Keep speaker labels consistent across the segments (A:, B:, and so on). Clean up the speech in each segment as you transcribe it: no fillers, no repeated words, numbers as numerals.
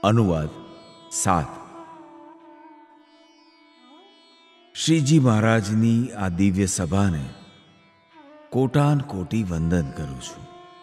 A: अनुवाद 7। श्रीजी महाराजनी आ दिव्य सभाने कोटान कोटी वंदन करूं छूं।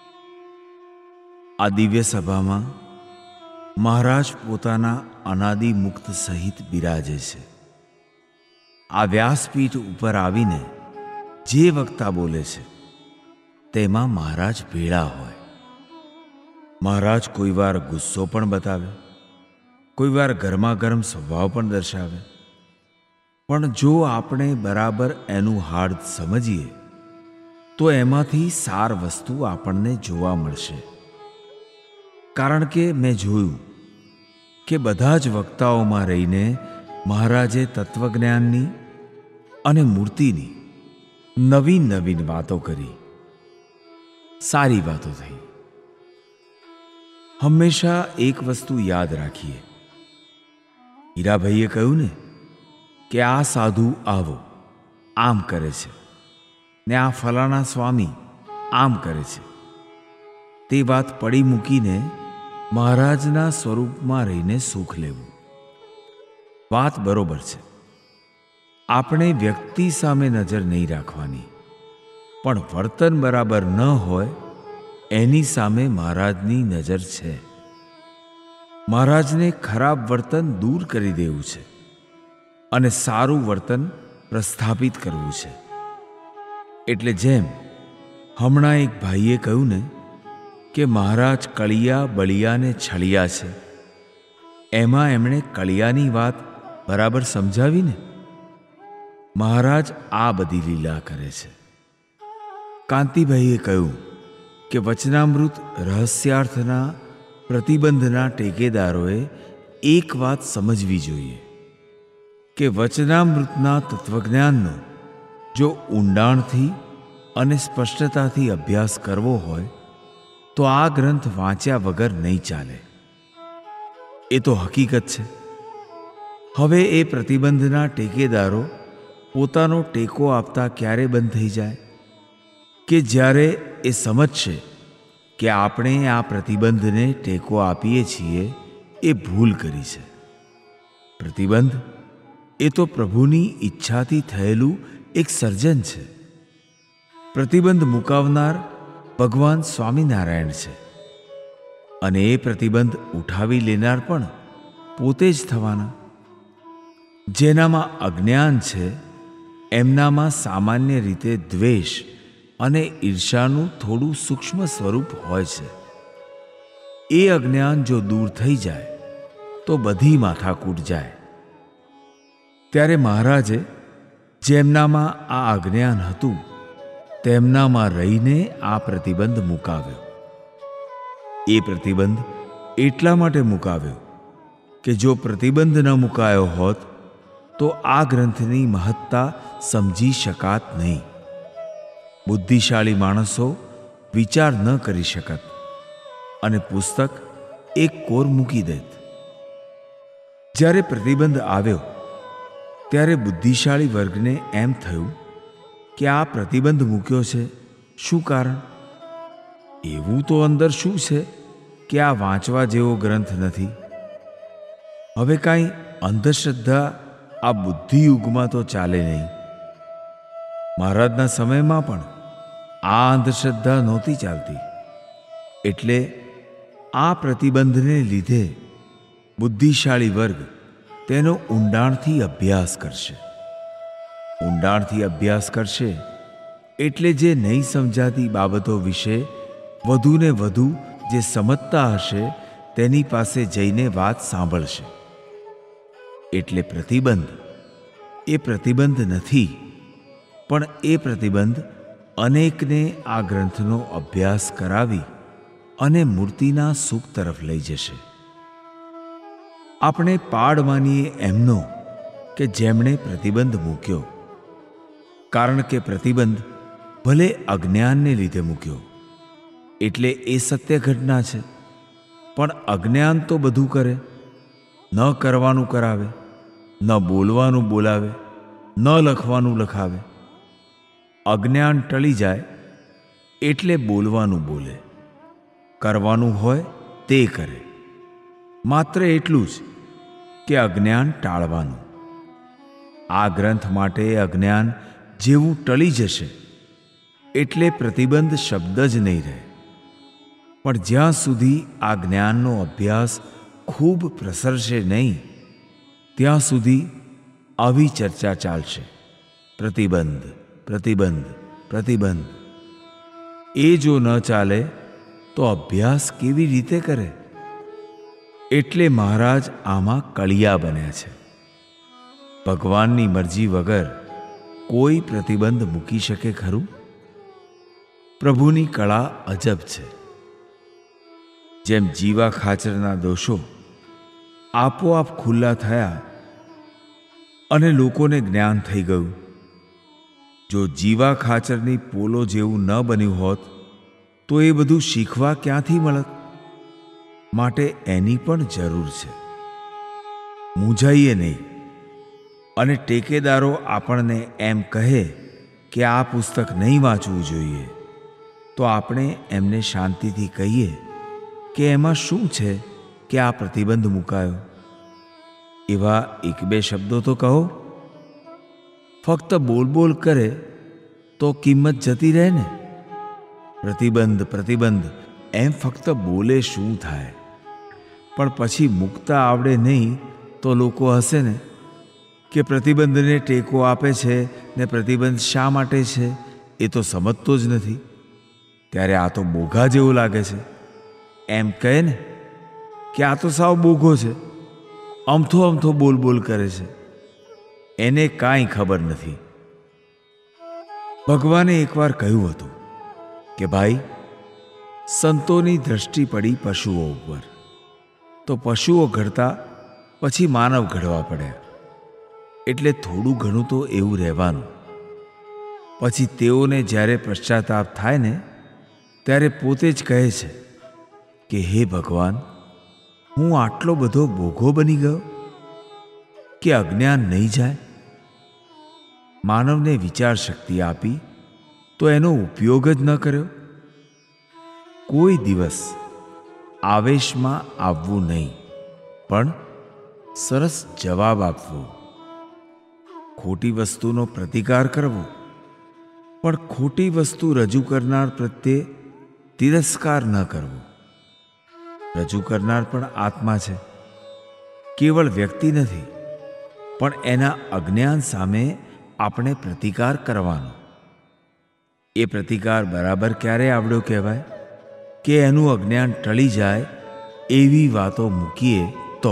A: आ दिव्य सभामां महाराज पोताना अनादि मुक्त सहित बिराजे छे। आ व्यासपीठ उपर आवीने जे वक्ता बोले छे तेमां महाराज भेळा होय। महाराज कोई वार गुस्सो पण बतावे, कोई वार गरमागरम स्वभाव पण दर्शावे, पण जो આપણે બરાબર એનું હાર્દ સમજીએ તો એમાંથી સાર વસ્તુ આપણને જોવા મળશે। કારણ કે મેં જોયું કે બધા જ વક્તાઓમાં રહીને મહારાજે તત્વજ્ઞાનની અને મૂર્તિની નવીન નવીન વાતો કરી, સારી વાતો થઈ। હંમેશા એક વસ્તુ યાદ રાખીએ। હીરાભાઈએ કહ્યું ને કે આ સાધુ આવો આમ કરે છે ને આ ફલાણા સ્વામી આમ કરે છે, તે વાત પડી મૂકીને મહારાજના સ્વરૂપમાં રહીને સુખ લેવું। વાત બરોબર છે, આપણે વ્યક્તિ સામે નજર નહીં રાખવાની, પણ વર્તન બરાબર ન હોય એની સામે મહારાજની નજર છે। મહારાજને ખરાબ વર્તન દૂર કરી દેવું છે અને સારું વર્તન પ્રસ્થાપિત કરવું છે। એટલે જેમ હમણાં એક ભાઈએ કહ્યું ને કે મહારાજ કળિયા બળિયાને છળિયા છે, એમાં એમણે કળિયાની વાત બરાબર સમજાવી ને। મહારાજ આ બધી લીલા કરે છે। કાંતિભાઈએ કહ્યું કે વચનામૃત રહસ્યાર્થના પ્રતિબંધના ટેકેદારોએ એક વાત સમજવી જોઈએ કે વચનામૃતના તત્વજ્ઞાનનો જો ઊંડાણથી અને સ્પષ્ટતાથી અભ્યાસ કરવો હોય તો આ ગ્રંથ વાંચ્યા વગર નહીં ચાલે। એ તો હકીકત છે। હવે એ પ્રતિબંધના ટેકેદારો પોતાનો ટેકો આપતા ક્યારે બંધ થઈ જાય કે જ્યારે એ સમજશે કે આપણે આ પ્રતિબંધને ટેકો આપીએ છીએ એ ભૂલ કરી છે। પ્રતિબંધ એ તો પ્રભુની ઈચ્છાથી થયેલું એક સર્જન છે। પ્રતિબંધ મુકાવનાર ભગવાન સ્વામિનારાયણ છે અને એ પ્રતિબંધ ઉઠાવી લેનાર પણ પોતે જ થવાના। જેનામાં અજ્ઞાન છે એમનામાં સામાન્ય રીતે દ્વેષ અને ઈર્ષાનું થોડું સૂક્ષ્મ સ્વરૂપ હોય છે। એ અજ્ઞાન જો દૂર થઈ જાય તો બધી માથાકૂટ જાય। ત્યારે મહારાજે જેમનામાં આ અજ્ઞાન હતું તેમનામાં રહીને આ પ્રતિબંધ મુકાવ્યો। એ પ્રતિબંધ એટલા માટે મુકાવ્યો કે જો પ્રતિબંધ ન મુકાયો હોત તો આ ગ્રંથની મહત્તા સમજી શકાત નહીં। બુદ્ધિશાળી માણસો વિચાર ન કરી શકત અને પુસ્તક એક કોર મૂકી દેત। જ્યારે પ્રતિબંધ આવ્યો ત્યારે બુદ્ધિશાળી વર્ગને એમ થયું કે આ પ્રતિબંધ મૂક્યો છે, શું કારણ? એવું તો અંદર શું છે કે આ વાંચવા જેવો ગ્રંથ નથી? હવે કાંઈ અંધશ્રદ્ધા આ બુદ્ધિયુગમાં તો ચાલે નહીં। મહારાજના સમયમાં પણ આ અંધશ્રદ્ધા નહોતી ચાલતી। એટલે આ પ્રતિબંધને લીધે બુદ્ધિશાળી વર્ગ તેનો ઊંડાણથી અભ્યાસ કરશે। ઊંડાણથી અભ્યાસ કરશે એટલે જે નહીં સમજાતી બાબતો વિશે વધુને વધુ જે સમજતા હશે તેની પાસે જઈને વાત સાંભળશે। એટલે પ્રતિબંધ એ પ્રતિબંધ નથી, પણ એ પ્રતિબંધ અનેકને આ ગ્રંથનો અભ્યાસ કરાવી અને મૂર્તિના સુખ તરફ લઈ જશે। આપણે પાડ માનીએ એમનો કે જેમણે પ્રતિબંધ મૂક્યો, કારણ કે પ્રતિબંધ ભલે અજ્ઞાનને લીધે મૂક્યો એટલે એ સત્ય ઘટના છે, પણ અજ્ઞાન તો બધું કરે, ન કરવાનું કરાવે, ન બોલવાનું બોલાવે, ન લખવાનું લખાવે। અજ્ઞાન ટળી જાય એટલે બોલવાનું બોલે, કરવાનું હોય તે કરે। માત્ર એટલું જ કે અજ્ઞાન ટાળવાનું. આ ગ્રંથ માટે અજ્ઞાન જેવું ટળી જશે એટલે પ્રતિબંધ શબ્દ જ નહીં રહે. પણ જ્યાં સુધી આ જ્ઞાનનો અભ્યાસ ખૂબ પ્રસરશે નહીં, ત્યાં સુધી આવી ચર્ચા ચાલશે. પ્રતિબંધ, પ્રતિબંધ, પ્રતિબંધ. એ જો ન ચાલે તો અભ્યાસ કેવી રીતે કરે? એટલે મહારાજ આમાં કળિયા બન્યા છે. ભગવાનની મરજી વગર કોઈ પ્રતિબંધ મૂકી શકે ખરું? પ્રભુની કળા અજબ છે. જેમ જીવા ખાચરના દોષો આપોઆપ ખુલ્લા થયા અને લોકોને જ્ઞાન થઈ ગયું. જો જીવા ખાચરની પોલો જેવું ન બન્યું હોત તો એ બધું શીખવા ક્યાંથી મળત? માટે એની પણ જરૂર છે. મૂંઝાઈએ નહીં. અને ટેકેદારો આપણને એમ કહે કે આ પુસ્તક નહીં વાંચવું જોઈએ, તો આપણે એમને શાંતિથી કહીએ કે એમાં શું છે કે આ પ્રતિબંધ મુકાયો? એવા એક બે શબ્દો તો કહો. ફક્ત બોલ બોલ કરે તો કિંમત જતી રહે ને. પ્રતિબંધ, પ્રતિબંધ એમ ફક્ત બોલે શું થાય? પણ પછી મૂકતા આવડે નહીં તો લોકો હશે ને કે પ્રતિબંધને ટેકો આપે છે ને પ્રતિબંધ શા માટે છે એ તો સમજતો જ નથી. ત્યારે આ તો બોઘા જેવું લાગે છે. એમ કહે ને કે આ તો સાવ બોઘો છે, અમથો અમથો બોલ બોલ કરે છે, એને કાંઈ ખબર નથી. ભગવાને એકવાર કહ્યું હતું કે ભાઈ, સંતોની દ્રષ્ટિ પડી પશુઓ ઉપર, તો પશુઓ ઘડતા પછી માનવ ઘડવા પડ્યા. એટલે થોડું ઘણું તો એવું રહેવાનું. પછી તેઓને જ્યારે પશ્ચાતાપ થાય ને ત્યારે પોતે જ કહે છે કે હે ભગવાન, હું આટલો બધો બોઘો બની ગયો કે અજ્ઞાન નહીં જાય. માનવને વિચાર શક્તિ આપી તો એનો ઉપયોગ જ ન કર્યો. કોઈ દિવસ આવેશમાં આવવું નહીં, પણ સરસ જવાબ આપવો. ખોટી વસ્તુનો પ્રતિકાર કરવો, પણ ખોટી વસ્તુ રજૂ કરનાર પ્રત્યે તિરસ્કાર ન કરવો. રજૂ કરનાર પણ આત્મા છે, કેવળ વ્યક્તિ નથી. પણ એના અજ્ઞાન સામે આપણે પ્રતિકાર કરવાનો. એ પ્રતિકાર બરાબર ક્યારે આવડ્યો કહેવાય? કે એનું અજ્ઞાન ટળી જાય એવી વાતો મૂકીએ તો.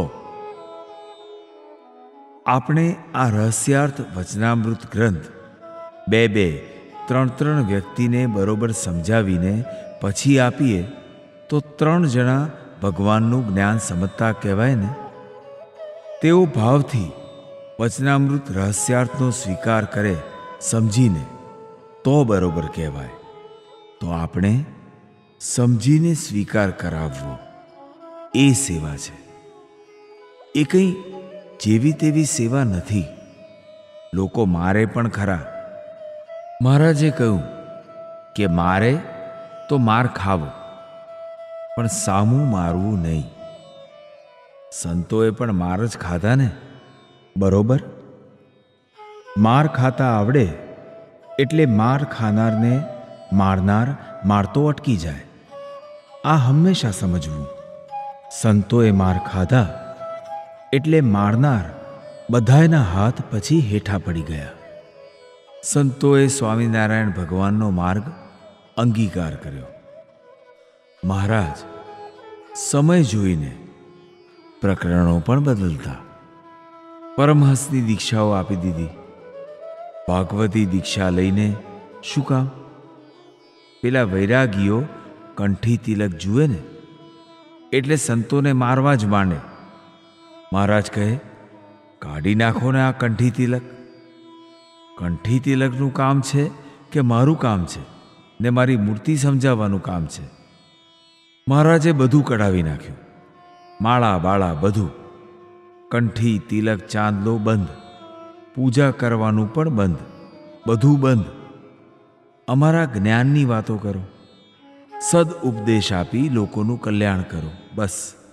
A: આપણે આ રહસ્યાર્થ વચનામૃત ગ્રંથ 2-2, 3-3 વ્યક્તિને બરોબર સમજાવીને પછી આપીએ તો 3 જણા ભગવાનનું જ્ઞાન સમજતા કહેવાય ને. તેઓ ભાવથી વચનામૃત રહસ્યાર્થનો સ્વીકાર કરે સમજીને, તો બરોબર કહેવાય. તો આપણે સમજીને સ્વીકાર કરાવવો એ સેવા છે. એ કંઈ જેવી તેવી સેવા નથી. લોકો મારે પણ ખરા. મહારાજે કહ્યું કે મારે તો માર ખાવો, પણ સામું મારવું નહીં. સંતોએ પણ માર જ ખાધા ને, બરોબર? માર ખાતા આવડે એટલે માર ખાનારને મારનાર મારતો અટકી જાય. આ હંમેશા સમજવું. સંતોએ માર ખાધા એટલે મારનાર બધાયના હાથ પછી હેઠા પડી ગયા. સંતોએ સ્વામિનારાયણ ભગવાનનો માર્ગ અંગીકાર કર્યો. મહારાજ સમય જોઈને પ્રકરણો પણ બદલતા. પરમહંસની દીક્ષાઓ આપી દીધી. ભાગવતી દીક્ષા લઈને શું કામ? પેલા વૈરાગીઓ કંઠી તિલક જુએ ને એટલે સંતોને મારવા જ માંડે. મહારાજ કહે, કાઢી નાખો ને આ કંઠી તિલક. કંઠી તિલકનું કામ છે કે મારું કામ છે ને મારી મૂર્તિ સમજાવવાનું કામ છે? મહારાજે બધું કઢાવી નાખ્યું. માળા બાળા બધું. કંઠી તિલક ચાંદલો બંધ. પૂજા કરવાનું પણ બંધ. બધું બંધ. અમારા જ્ઞાનની વાતો કરો, સદ ઉપદેશ આપી લોકોનું કલ્યાણ કરો, બસ.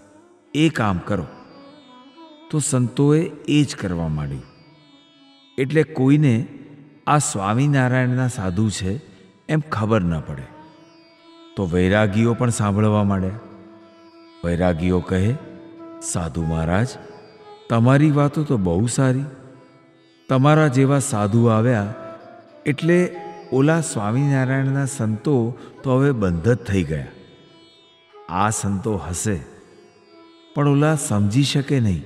A: એ કામ કરો. તો સંતોએ એ જ કરવા માંડ્યું. એટલે કોઈને આ સ્વામિનારાયણના સાધુ છે એમ ખબર ન પડે. તો વૈરાગીઓ પણ સાંભળવા માંડ્યા. વૈરાગીઓ કહે, સાધુ મહારાજ, તમારી વાતો તો બહુ સારી. તમારા જેવા સાધુ આવ્યા એટલે ઓલા સ્વામિનારાયણના સંતો તો હવે બંધ જ થઈ ગયા. આ સંતો હશે પણ ઓલા સમજી શકે નહીં.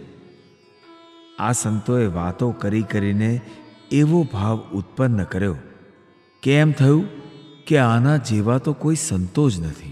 A: આ સંતોએ વાતો કરીને એવો ભાવ ઉત્પન્ન કર્યો કે એમ થયું કે આના જેવા તો કોઈ સંતો જ નથી.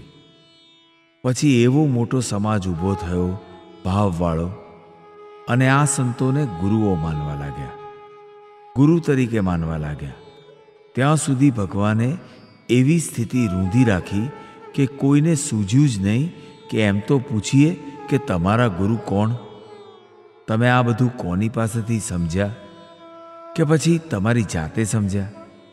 A: પછી એવો મોટો સમાજ ઊભો થયો ભાવવાળો, અને આ સંતોને ગુરુઓ માનવા લાગ્યા, ગુરુ તરીકે માનવા લાગ્યા. ત્યાં સુધી ભગવાને એવી સ્થિતિ રૂંધી રાખી કે કોઈને સૂઝ્યું જ નહીં કે એમ તો પૂછીએ કે તમારા ગુરુ કોણ? તમે આ બધું કોની પાસેથી સમજ્યા કે પછી તમારી જાતે સમજ્યા?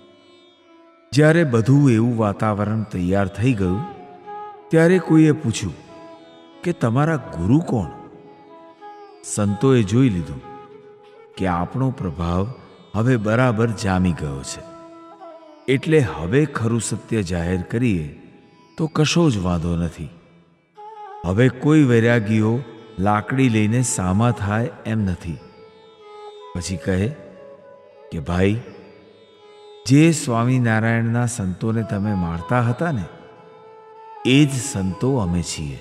A: જ્યારે બધું એવું વાતાવરણ તૈયાર થઈ ગયું ત્યારે કોઈએ પૂછ્યું કે તમારા ગુરુ કોણ? સંતોએ જોઈ લીધું કે આપણો પ્રભાવ હવે બરાબર જામી ગયો છે, એટલે હવે ખરું સત્ય જાહેર કરીએ તો કશો જ વાંધો નથી. હવે કોઈ વૈરાગીઓ લાકડી લઈને સામા થાય એમ નથી. પછી કહે કે ભાઈ, જે સ્વામિનારાયણના સંતોને તમે મારતા હતા ને, એ જ સંતો અમે છીએ.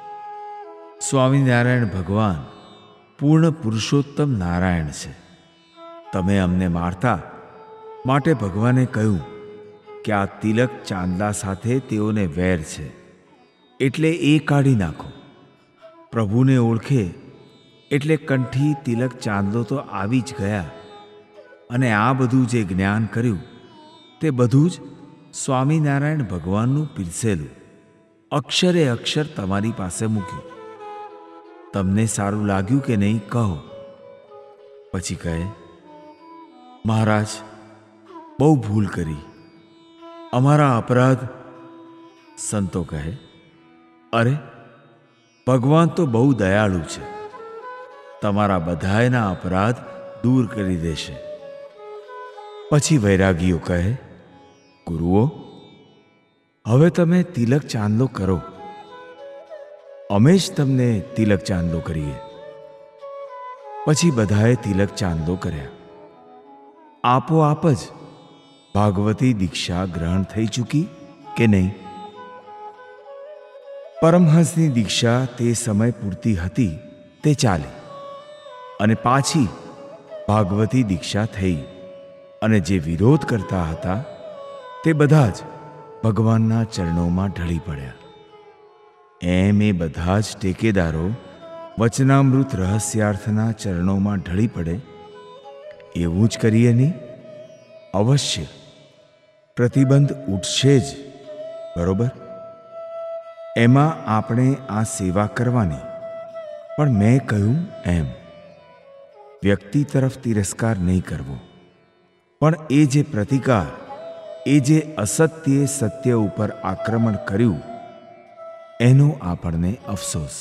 A: સ્વામિનારાયણ ભગવાન પૂર્ણ પુરુષોત્તમ નારાયણ છે. તમે અમને મારતા માટે ભગવાને કહ્યું કે આ તિલક ચાંદલા સાથે તેઓને વેર છે, એટલે એ કાઢી નાખો. પ્રભુને ઓળખે એટલે કંઠી તિલક ચાંદલો તો આવી જ ગયા. અને આ બધું જે જ્ઞાન કર્યું તે બધું જ સ્વામિનારાયણ ભગવાનનું પીરસેલું અક્ષરે અક્ષર તમારી પાસે મૂક્યું. તમને સારું લાગ્યું કે નહીં કહો. પછી કહે, મહારાજ, બહુ ભૂલ કરી, અમારા અપરાધ. સંતો કહે, અરે, ભગવાન તો બહુ દયાળુ છે, તમારા બધાયના અપરાધ દૂર કરી દેશે. પછી વૈરાગીઓ કહે, ગુરુઓ, હવે તમે તિલક ચાંદલો કરો, અમે જ તમને તિલક ચાંદલો કરીએ. પછી બધાએ તિલક ચાંદલો કર્યા. આપોઆપ જ ભાગવતી દીક્ષા ગ્રહણ થઈ ચૂકી કે નહીં? પરમહંસની દીક્ષા તે સમય પૂરતી હતી તે ચાલી, અને પાછી ભાગવતી દીક્ષા થઈ. અને જે વિરોધ કરતા હતા તે બધા જ ભગવાનના ચરણોમાં ઢળી પડ્યા. એમ એ બધા જ ટેકેદારો વચનામૃત રહસ્યાર્થના ચરણોમાં ઢળી પડે એવું જ કરીએ નહીં? અવશ્ય પ્રતિબંધ ઉઠશે જ, બરોબર? એમાં આપણે આ સેવા કરવાની, પણ મેં કહ્યું એમ વ્યક્તિ તરફ તિરસ્કાર નહીં કરવો, પણ એ જે પ્રતિકાર, એ જે અસત્યે સત્ય ઉપર આક્રમણ કર્યું એનો આપણને અફસોસ.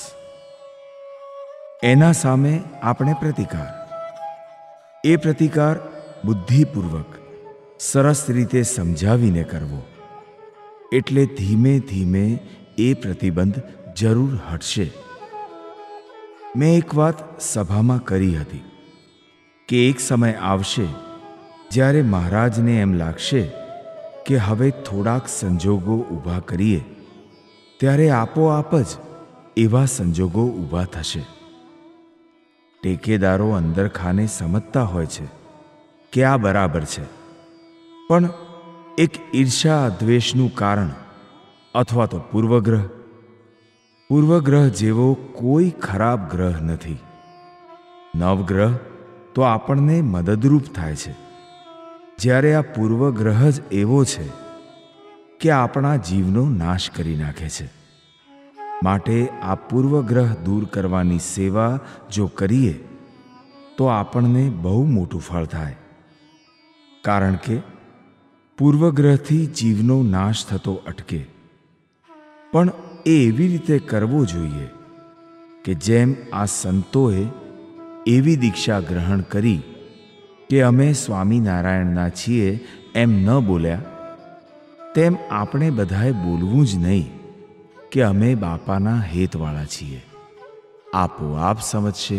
A: એના સામે આપણે પ્રતિકાર, એ પ્રતિકાર બુદ્ધિપૂર્વક સરસ રીતે સમજાવીને કરવો. એટલે ધીમે ધીમે એ પ્રતિબંધ જરૂર હટશે. મેં એક વાત સભામાં કરી હતી કે એક સમય આવશે જ્યારે મહારાજને એમ લાગશે કે હવે થોડાક સંજોગો ઊભા કરીએ, ત્યારે આપોઆપ જ એવા સંજોગો ઊભા થશે. ટેકેદારો અંદર ખાને સમજતા હોય છે કે આ બરાબર છે, પણ એક ઈર્ષા દ્વેષનું કારણ અથવા તો પૂર્વગ્રહ જેવો કોઈ ખરાબ ગ્રહ નથી. નવગ્રહ તો આપણને મદદરૂપ થાય છે, જ્યારે આ પૂર્વગ્રહ જ એવો છે કે આપણા જીવનો નાશ કરી નાખે છે. માટે આ પૂર્વગ્રહ દૂર કરવાની સેવા જો કરીએ તો આપણને બહુ મોટું ફળ થાય. કારણ કે પૂર્વગ્રહથી જીવનો નાશ થતો અટકે, પણ એ એવી રીતે કરવો જોઈએ કે જેમ આ સંતોએ એવી દીક્ષા ગ્રહણ કરી કે અમે સ્વામિનારાયણના છીએ એમ ન બોલ્યા, તેમ આપણે બધાએ બોલવું જ નહીં કે અમે બાપાના હેતવાળા છીએ. આપોઆપ સમજશે.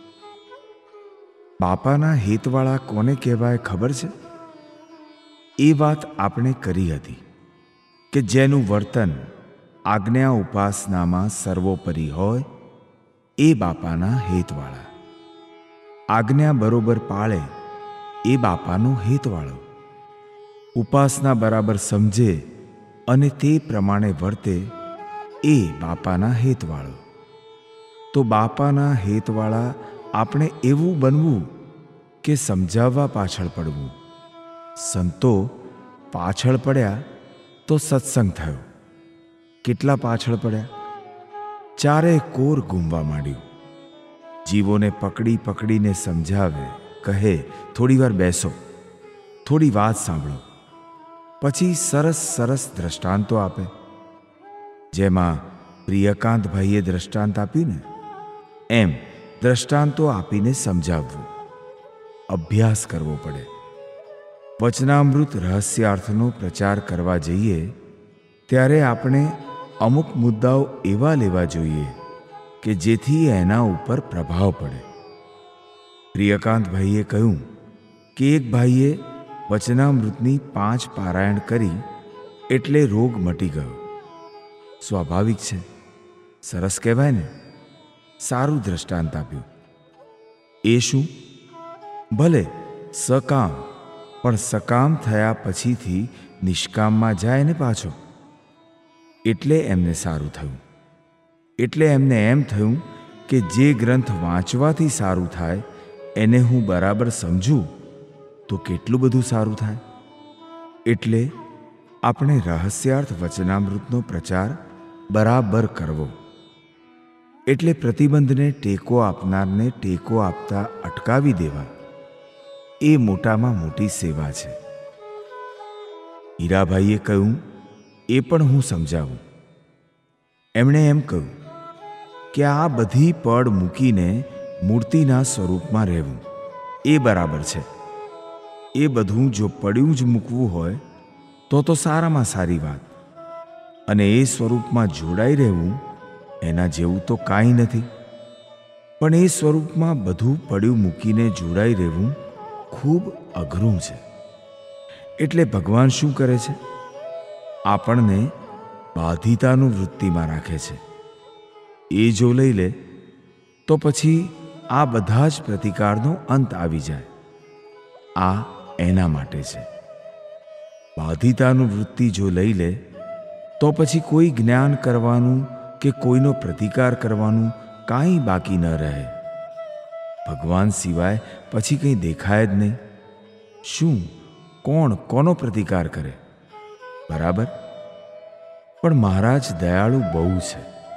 A: બાપાના હેતવાળા કોને કહેવાય ખબર છે? એ વાત આપણે કરી હતી કે જેનું વર્તન આજ્ઞા ઉપાસનામાં સર્વોપરી હોય એ બાપાના હેતવાળા. આજ્ઞા બરોબર પાળે એ બાપાનો હેતવાળો. ઉપાસના બરાબર સમજે અને તે પ્રમાણે વર્તે એ બાપાના હેતવાળો. તો બાપાના હેતવાળા આપણે એવું બનવું કે સમજાવવા પાછળ પડવું. સંતો પાછળ પડ્યા તો સત્સંગ થયો. કેટલા પાછળ પડ્યા? ચારે કોર ઘૂમવા માંડ્યું. જીવોને પકડી પકડીને સમજાવે, કહે થોડી વાર બેસો, થોડી વાત સાંભળો, પછી સરસ સરસ દ્રષ્ટાંતો આપે. જેમાં પ્રિયકાંતભાઈએ દ્રષ્ટાંત આપ્યું ને એમ દ્રષ્ટાંતો આપીને સમજાવવું. અભ્યાસ કરવો પડે. વચનામૃત રહસ્યાર્થનો પ્રચાર કરવા જઈએ ત્યારે આપણે અમુક મુદ્દાઓ એવા લેવા જોઈએ કે જેથી એના ઉપર પ્રભાવ પડે. પ્રિયકાંતભાઈએ કહ્યું કે એક ભાઈએ વચનામૃતની 5 પારાયણ કરી એટલે રોગ મટી ગયો. સ્વાભાવિક છે, સરસ કહેવાય ને. સારું દ્રષ્ટાંત આપ્યું. એ શું? ભલે સકામ, પણ સકામ થયા પછીથી નિષ્કામમાં જાય ને પાછો, એટલે એમને સારું થયું. એટલે એમને એમ થયું કે જે ગ્રંથ વાંચવાથી સારું થાય એને હું બરાબર સમજું તો કેટલું બધું સારું થાય. એટલે આપણે રહસ્યાર્થ વચનામૃતનો પ્રચાર બરાબર કરવો. એટલે પ્રતિબંધને ટેકો આપનારને ટેકો આપતા અટકાવી દેવા એ મોટામાં મોટી સેવા છે. હીરાભાઈએ કહ્યું એ પણ હું સમજાવું. એમણે એમ કહ્યું કે આ બધી પડ મૂકીને મૂર્તિના સ્વરૂપમાં રહેવું એ બરાબર છે. એ બધું જો પડ્યું જ મૂકવું હોય તો સારામાં સારી વાત. અને એ સ્વરૂપમાં જોડાઈ રહેવું એના જેવું તો કાંઈ નથી. પણ એ સ્વરૂપમાં બધું પડ્યું મૂકીને જોડાઈ રહેવું ખૂબ અઘરું છે. એટલે ભગવાન શું કરે છે? આપણને બાધિતાનું વૃત્તિમાં રાખે છે. એ જો લઈ લે તો પછી આ બધા જ પ્રતિકારનો અંત આવી જાય. આ એના માટે છે. બાધિતાનું વૃત્તિ જો લઈ લે તો પછી કોઈ જ્ઞાન કરવાનું કે કોઈનો પ્રતિકાર કરવાનું કાંઈ બાકી ન રહે. ભગવાન સિવાય પછી કંઈ દેખાય જ નહીં. શું, કોણ કોનો પ્રતિકાર કરે? બરાબર. પણ મહારાજ દયાળુ બહુ છે.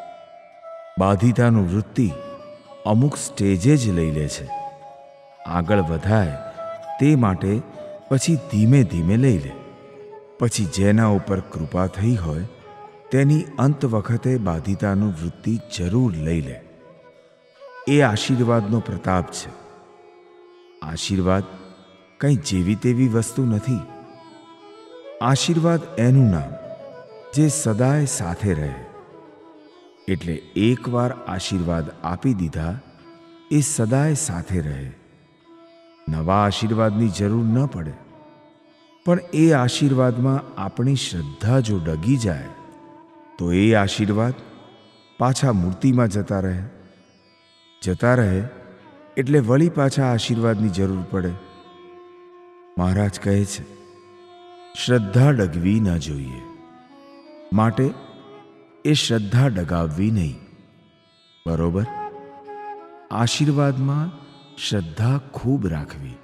A: બાધિતાનું વૃત્તિ અમુક સ્ટેજે જ લઈ લે છે. આગળ વધાય તે માટે પછી ધીમે ધીમે લઈ લે. પછી જેના ઉપર કૃપા થઈ હોય તેની અંત વખતે બાધિતાનું વૃત્તિ જરૂર લઈ લે. એ આશીર્વાદનો પ્રતાપ છે. આશીર્વાદ કંઈ જેવી તેવી વસ્તુ નથી. આશીર્વાદ એનું નામ જે સદાય સાથે રહે. એટલે એકવાર આશીર્વાદ આપી દીધા એ સદાય સાથે રહે. નવા આશીર્વાદની જરૂર ન પડે. પણ એ આશીર્વાદમાં આપણી શ્રદ્ધા જો ડગી જાય તો એ આશીર્વાદ પાછા મૂર્તિમાં જતા રહે. જતા રહે એટલે વળી પાછા આશીર્વાદની જરૂર પડે. મહારાજ કહે છે શ્રદ્ધા ડગવી ન જોઈએ. માટે એ શ્રદ્ધા ડગાવવી નહીં. બરોબર. આશીર્વાદમાં શ્રદ્ધા ખૂબ રાખવી.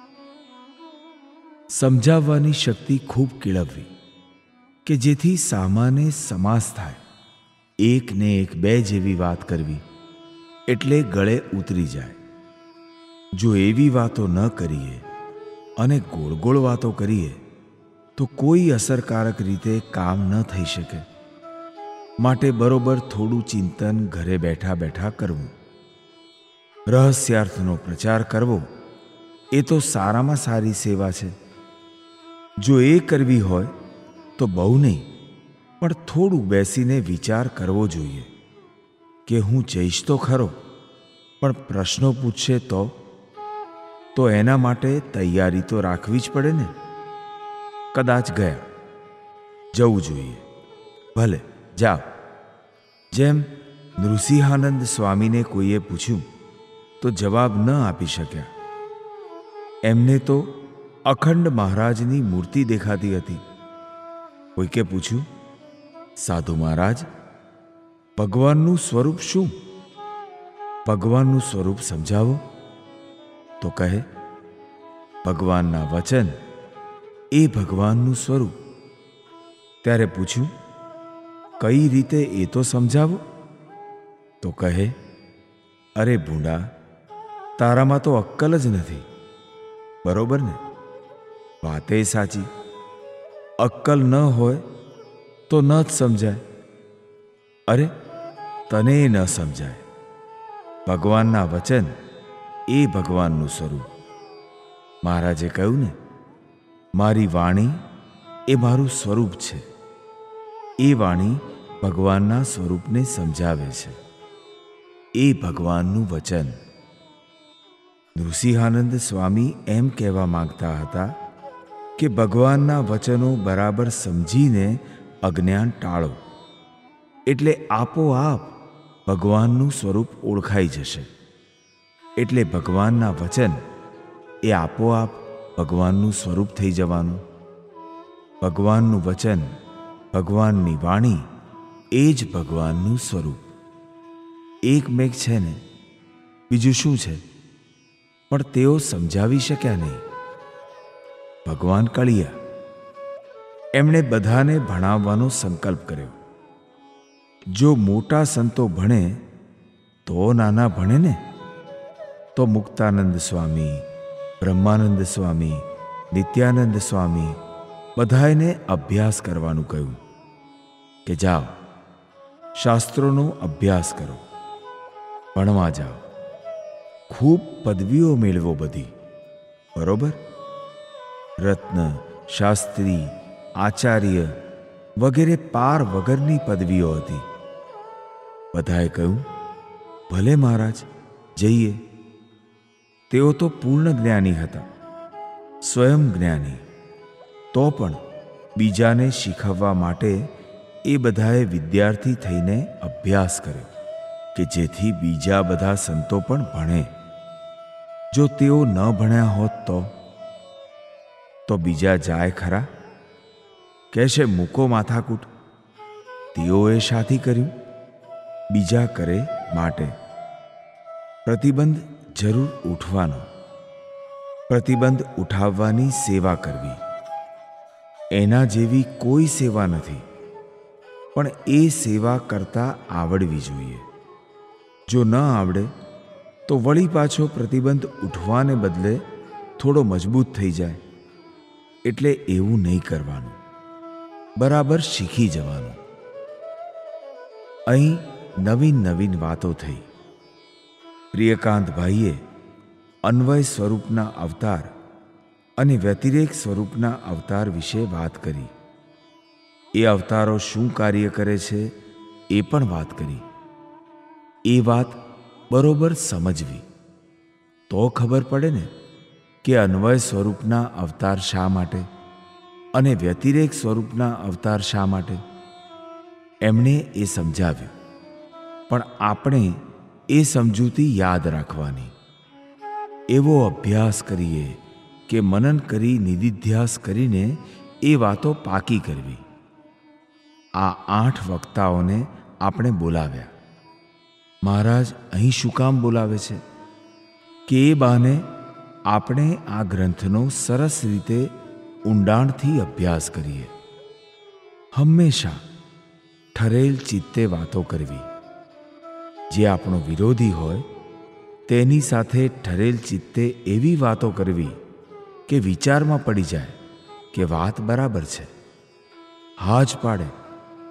A: સમજાવવાની શક્તિ ખૂબ કેળવવી કે જેથી સામાને સમાસ થાય. એક ને એક બે જેવી વાત કરવી એટલે ગળે ઉતરી જાય. જો એવી વાતો ન કરીએ અને ગોળ ગોળ વાતો કરીએ તો કોઈ અસરકારક રીતે કામ ન થઈ શકે. માટે બરોબર થોડું ચિંતન ઘરે બેઠા બેઠા કરવું. રહસ્યાર્થનો પ્રચાર કરવો એ તો સારામાં સારી સેવા છે. જો એ કરવી હોય તો બહુ નહીં, પણ થોડું બેસીને વિચાર કરવો જોઈએ કે હું જઈશ તો ખરો, પણ પ્રશ્નો પૂછશે તો એના માટે તૈયારી તો રાખવી જ પડે ને. કદાચ ગયા, જવું જોઈએ, ભલે જાઓ. જેમ નૃસિંહાનંદ સ્વામીને કોઈએ પૂછ્યું તો જવાબ ન આપી શક્યા. એમને તો અખંડ મહારાજની મૂર્તિ દેખાતી હતી. કોઈકે પૂછ્યું, સાધુ મહારાજ, ભગવાનનું સ્વરૂપ શું? ભગવાનનું સ્વરૂપ સમજાવો. તો કહે, ભગવાનના વચન એ ભગવાનનું સ્વરૂપ. ત્યારે પૂછ્યું, કઈ રીતે એ તો સમજાવો. તો કહે, અરે ભૂંડા, તારામાં તો અક્કલ જ નથી. બરોબર ને? વાતે સાચી. અક્કલ ન હોય તો ન જ સમજાય. અરે તને ન સમજાય. ભગવાનના વચન એ ભગવાનનું સ્વરૂપ. મહારાજે કહ્યું ને, મારી વાણી એ મારું સ્વરૂપ છે. એ વાણી ભગવાનના સ્વરૂપને સમજાવે છે. એ ભગવાનનું વચન. નૃસિંહાનંદ સ્વામી એમ કહેવા માંગતા હતા કે ભગવાનના વચનો બરાબર સમજીને અજ્ઞાન ટાળો, એટલે આપોઆપ ભગવાનનું સ્વરૂપ ઓળખાઈ જશે. એટલે ભગવાનના વચન એ આપોઆપ ભગવાનનું સ્વરૂપ થઈ જવાનું. ભગવાનનું વચન, ભગવાનની વાણી એ જ ભગવાનનું સ્વરૂપ. એકમેક છે ને, બીજું શું છે? પણ તેઓ સમજાવી શક્યા નહીં. ભગવાન કળિયા. એમણે બધાને ભણાવવાનો સંકલ્પ કર્યો. જો મોટા સંતો ભણે તો નાના ભણે ને. તો મુક્તાનંદ સ્વામી, બ્રહ્માનંદ સ્વામી, નિત્યાનંદ સ્વામી બધાને અભ્યાસ કરવાનું કહ્યું કે જાઓ, શાસ્ત્રોનો અભ્યાસ કરો, ભણવા જાઓ, ખૂબ પદવીઓ મેળવો બધી. બરોબર? રત્ન, શાસ્ત્રી, આચાર્ય વગેરે પાર વગરની પદવીઓ હતી. બધાએ કહ્યું, ભલે મહારાજ, જઈએ. તેઓ તો પૂર્ણ જ્ઞાની હતા, સ્વયં જ્ઞાની. તો પણ બીજાને શીખવવા માટે એ બધાએ વિદ્યાર્થી થઈને અભ્યાસ કર્યો કે જેથી બીજા બધા સંતો પણ ભણે. જો તેઓ ન ભણ્યા હોત તો બીજા જાય ખરા? કહેશે, મૂકો માથાકૂટ. તેઓએ શાથી કર્યું? બીજા કરે માટે. પ્રતિબંધ જરૂર ઉઠવાનો, પ્રતિબંધ ઉઠાવવાની સેવા કરવી. એના જેવી કોઈ સેવા નથી, પણ એ સેવા કરતા આવડવી જોઈએ. જો ન આવડે તો વળી પાછો પ્રતિબંધ ઉઠવાને બદલે થોડો મજબૂત થઈ જાય. એટલે એવું નહીં કરવાનું, બરાબર શીખી જવાનું. અહીં નવીન નવીન વાતો થઈ. પ્રિયકાંતભાઈએ અન્વય સ્વરૂપના અવતાર અને વ્યતિરેક સ્વરૂપના અવતાર વિશે વાત કરી. એ અવતારો શું કાર્ય કરે છે એ પણ વાત કરી. એ વાત બરોબર સમજવી તો ખબર પડે ને કે અન્વય સ્વરૂપના અવતાર શા માટે અને વ્યતિરેક સ્વરૂપના અવતાર શા માટે. એમણે એ સમજાવ્યું, પણ આપણે એ સમજૂતી યાદ રાખવાની. એવો અભ્યાસ કરીએ કે મનન કરી નિધિધ્યાસ કરીને એ વાતો પાકી કરવી. આ 8 વક્તાઓને આપણે બોલાવ્યા. મહારાજ અહીં શું કામ બોલાવે છે કે એ બાને આપણે આ ગ્રંથનો સરસ રીતે ઊંડાણથી અભ્યાસ કરીએ. હંમેશા ઠરેલ ચિત્તે વાતો કરવી. જે આપણો વિરોધી હોય તેની સાથે ઠરેલ ચિત્તે એવી વાતો કરવી કે વિચારમાં પડી જાય કે વાત બરાબર છે. હા જ પાડે,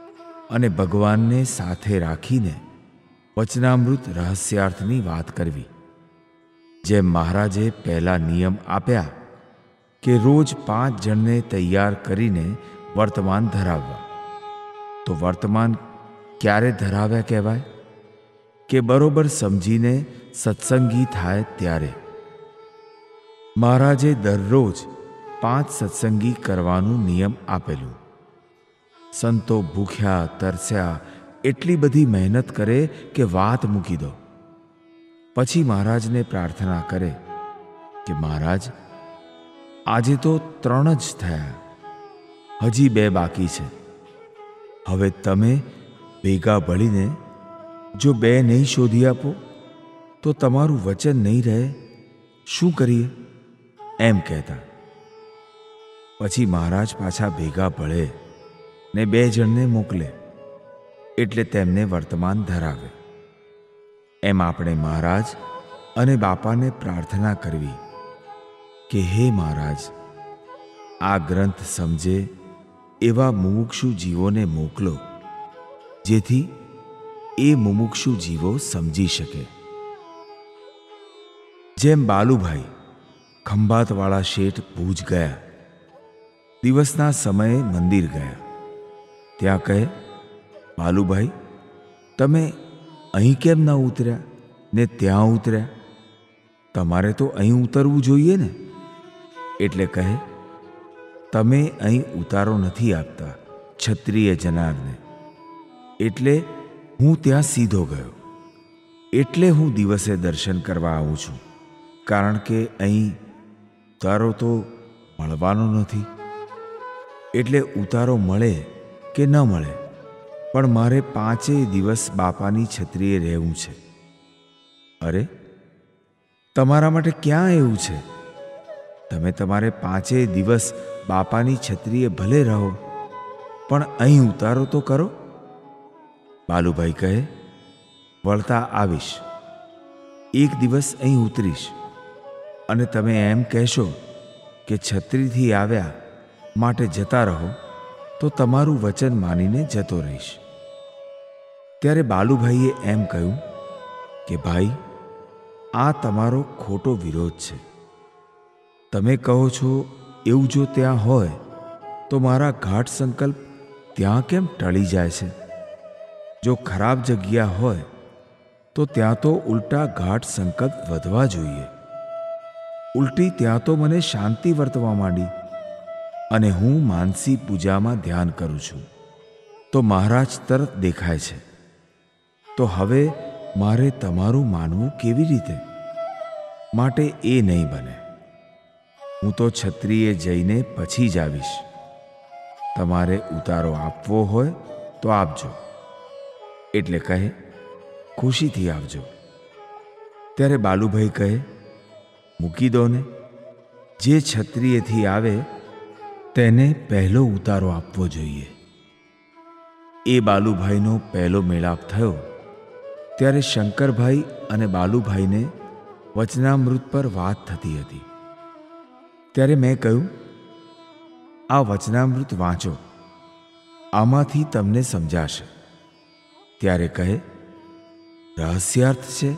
A: અને ભગવાનને સાથે રાખીને વચનામૃત રહસ્યાર્થની વાત કરવી. જેમ મહારાજે પહેલા નિયમ આપ્યા કે રોજ 5 જણને તૈયાર કરીને વર્તમાન ધરાવવા, તો વર્તમાન ક્યારે ધરાવ્યા કહેવાય? કે બરોબર સમજીને સત્સંગી થાય ત્યારે. મહારાજે દરરોજ 5 સત્સંગી કરવાનું નિયમ આપેલું. સંતો ભૂખ્યા તરસ્યા એટલી બધી મહેનત કરે કે વાત મૂકી દો. પછી મહારાજને પ્રાર્થના કરે કે મહારાજ, આજે તો 3 જ થયા, હજી 2 બાકી છે. હવે તમે ભેગા ભળીને જો 2 નહીં શોધી આપો તો તમારું વચન નહીં રહે, શું કરીએ? એમ કહેતા. પછી મહારાજ પાછા ભેગા ભળે ને 2 જણને મોકલે, એટલે તેમને વર્તમાન ધરાવે. એમ આપણે મહારાજ અને બાપાને પ્રાર્થના કરવી કે હે મહારાજ, આ ગ્રંથ સમજે એવા મુમુક્ષુ જીવોને મોકલો, જેથી એ મુમુક્ષુ જીવો સમજી શકે. જેમ બાલુભાઈ ખંભાતવાળા શેઠ ભુજ ગયા. દિવસના સમયે મંદિર ગયા. ત્યાં કહે, બાલુભાઈ, તમે અહીં કેમ ન ઉતર્યા ને ત્યાં ઉતર્યા? તમારે તો અહીં ઉતરવું જોઈએ ને. એટલે કહે, તમે અહીં ઉતારો નથી આપતા ક્ષત્રિય જનારને, એટલે હું ત્યાં સીધો ગયો. એટલે હું દિવસે દર્શન કરવા આવું છું, કારણ કે અહીં ઉતારો તો મળવાનો નથી. એટલે ઉતારો મળે કે ન મળે, પણ મારે 5 દિવસ બાપાની છત્રીએ રહેવું છે. અરે, તમારા માટે ક્યાં એવું છે? તમે તમારે 5 દિવસ બાપાની છત્રીએ ભલે રહો, પણ અહીં ઉતારો તો કરો. બાલુભાઈ કહે, વળતા આવીશ, 1 દિવસ અહીં ઉતરીશ, અને તમે એમ કહેશો કે છત્રીથી આવ્યા માટે જતા રહો, તો તમારું વચન માનીને જતો રહીશ. ત્યારે બાલુભાઈએ એમ કહ્યું કે ભાઈ, આ તમારો ખોટો વિરોધ છે. તમે કહો છો એવું જો ત્યાં હોય તો મારા ઘાટ સંકલ્પ ત્યાં કેમ ટળી જાય છે? જો ખરાબ જગ્યા હોય તો ત્યાં તો ઉલટા ઘાટ સંકલ્પ વધવા જોઈએ. ઉલટી ત્યાં તો મને શાંતિ વર્તવા માંડી, અને હું માનસી પૂજામાં ધ્યાન કરું છું તો મહારાજ તરત દેખાય છે. તો હવે મારે તમારું માનવું કેવી રીતે? માટે એ નહીં બને. હું તો છત્રીએ જઈને પછી જ આવીશ. તમારે ઉતારો આપવો હોય તો આપજો. એટલે કહે, ખુશીથી આવજો. ત્યારે બાલુભાઈ કહે, મૂકી દો ને, જે છત્રીએથી આવે તેને પહેલો ઉતારો આપવો જોઈએ. એ બાલુભાઈનો પહેલો મેળાપ થયો ત્યારે શંકરભાઈ અને બાલુભાઈને વચનામૃત પર વાત થતી હતી. ત્યારે મેં કહ્યું, આ વચનામૃત વાંચો, આમાંથી તમને સમજાશે. ત્યારે કહે, રહસ્યાર્થ છે,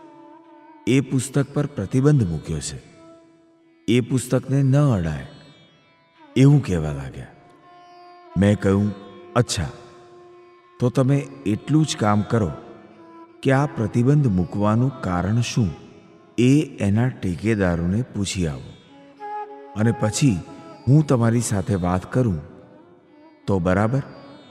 A: એ પુસ્તક પર પ્રતિબંધ મૂક્યો છે, એ પુસ્તકને ન અડાય, એવું કહેવા લાગ્યા. મેં કહ્યું, અચ્છા, તો તમે એટલું જ કામ કરો કે આ પ્રતિબંધ મૂકવાનું કારણ શું એ એના ટેકેદારોને પૂછી આવો, અને પછી હું તમારી સાથે વાત કરું તો બરાબર.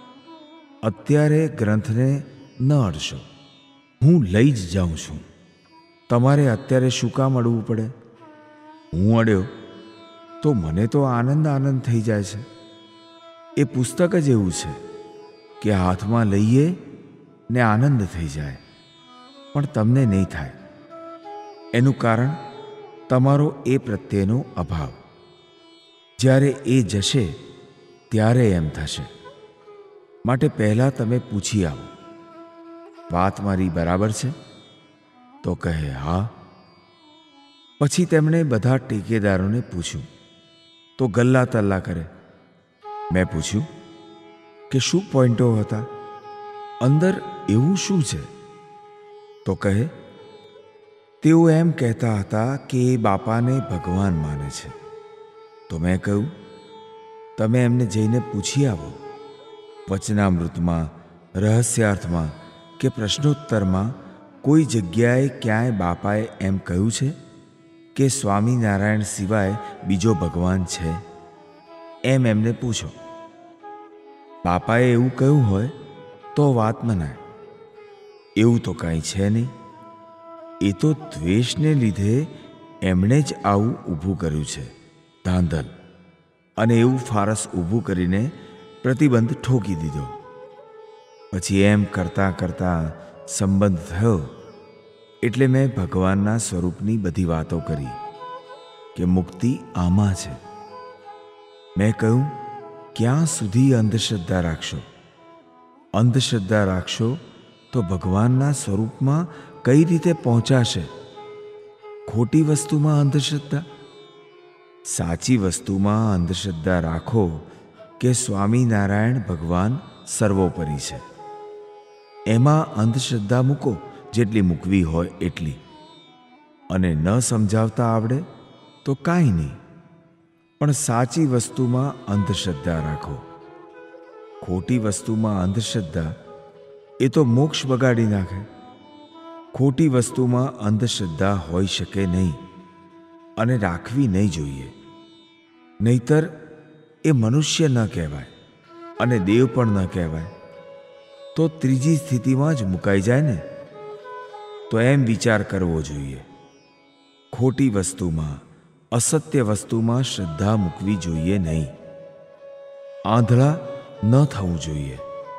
A: અત્યારે ગ્રંથને ન અડશો, હું લઈ જ જાઉં છું. તમારે અત્યારે શું કામ અડવું પડે? હું અડ્યો તો મને તો આનંદ થઈ જાય છે. એ પુસ્તક જ એવું છે કે હાથમાં લઈએ ને આનંદ થઈ જાય, પણ તમને નહીં થાય. એનું કારણ તમારો એ પ્રત્યેનો અભાવ. જ્યારે એ જશે ત્યારે એમ થશે. માટે પહેલાં તમે પૂછી આવો, વાત મારી બરાબર છે? તો કહે, હા. પછી તેમણે બધા ટેકેદારોને પૂછ્યું તો ગલ્લા તલ્લા કરે. મેં પૂછ્યું કે શું પોઈન્ટો હતા? અંદર એવું શું છે? તો કહે, તેઓ એમ કહેતા હતા કે એ બાપાને ભગવાન માને છે. તો મેં કહ્યું, તમે એમને જઈને પૂછી આવો. વચનામૃતમાં, રહસ્યાર્થમાં કે પ્રશ્નોત્તરમાં કોઈ જગ્યાએ ક્યાંય બાપાએ એમ કહ્યું છે કે સ્વામિનારાયણ સિવાય બીજો ભગવાન છે? એમ એમને પૂછો. બાપાએ એવું કહ્યું હોય તો વાત મનાય. એવું તો કાંઈ છે નહીં. એ તો દ્વેષને લીધે એમણે જ આવું ઊભું કર્યું છે, ધાંધલ. અને એવું ફારસ ઊભું કરીને પ્રતિબંધ ઠોકી દીધો. પછી એમ કરતાં કરતાં સંબંધ થયો એટલે મેં ભગવાનના સ્વરૂપની બધી વાતો કરી કે મુક્તિ આમાં છે. મેં કહ્યું, ક્યાં સુધી અંધશ્રદ્ધા રાખશો? અંધશ્રદ્ધા રાખશો તો ભગવાનના સ્વરૂપમાં કઈ રીતે પહોંચાશે? ખોટી વસ્તુમાં અંધશ્રદ્ધા? સાચી વસ્તુમાં અંધશ્રદ્ધા રાખો કે સ્વામિનારાયણ ભગવાન સર્વોપરી છે. એમાં અંધશ્રદ્ધા મૂકો જેટલી મૂકવી હોય એટલી. અને ન સમજાવતા આવડે તો કાંઈ નહીં, પણ સાચી વસ્તુમાં અંધશ્રદ્ધા રાખો. ખોટી વસ્તુમાં અંધશ્રદ્ધા એ તો મોક્ષ બગાડી નાખે. ખોટી વસ્તુમાં અંધશ્રદ્ધા હોઈ શકે નહીં અને રાખવી નહીં જોઈએ. નહીતર એ મનુષ્ય ન કહેવાય અને દેવ પણ ન કહેવાય. તો ત્રીજી સ્થિતિમાં જ મુકાઈ જાય ને. તો એમ વિચાર કરવો જોઈએ. ખોટી વસ્તુમાં, અસત્ય વસ્તુમાં શ્રદ્ધા મૂકવી જોઈએ નહીં. આંધળા ન થવું જોઈએ.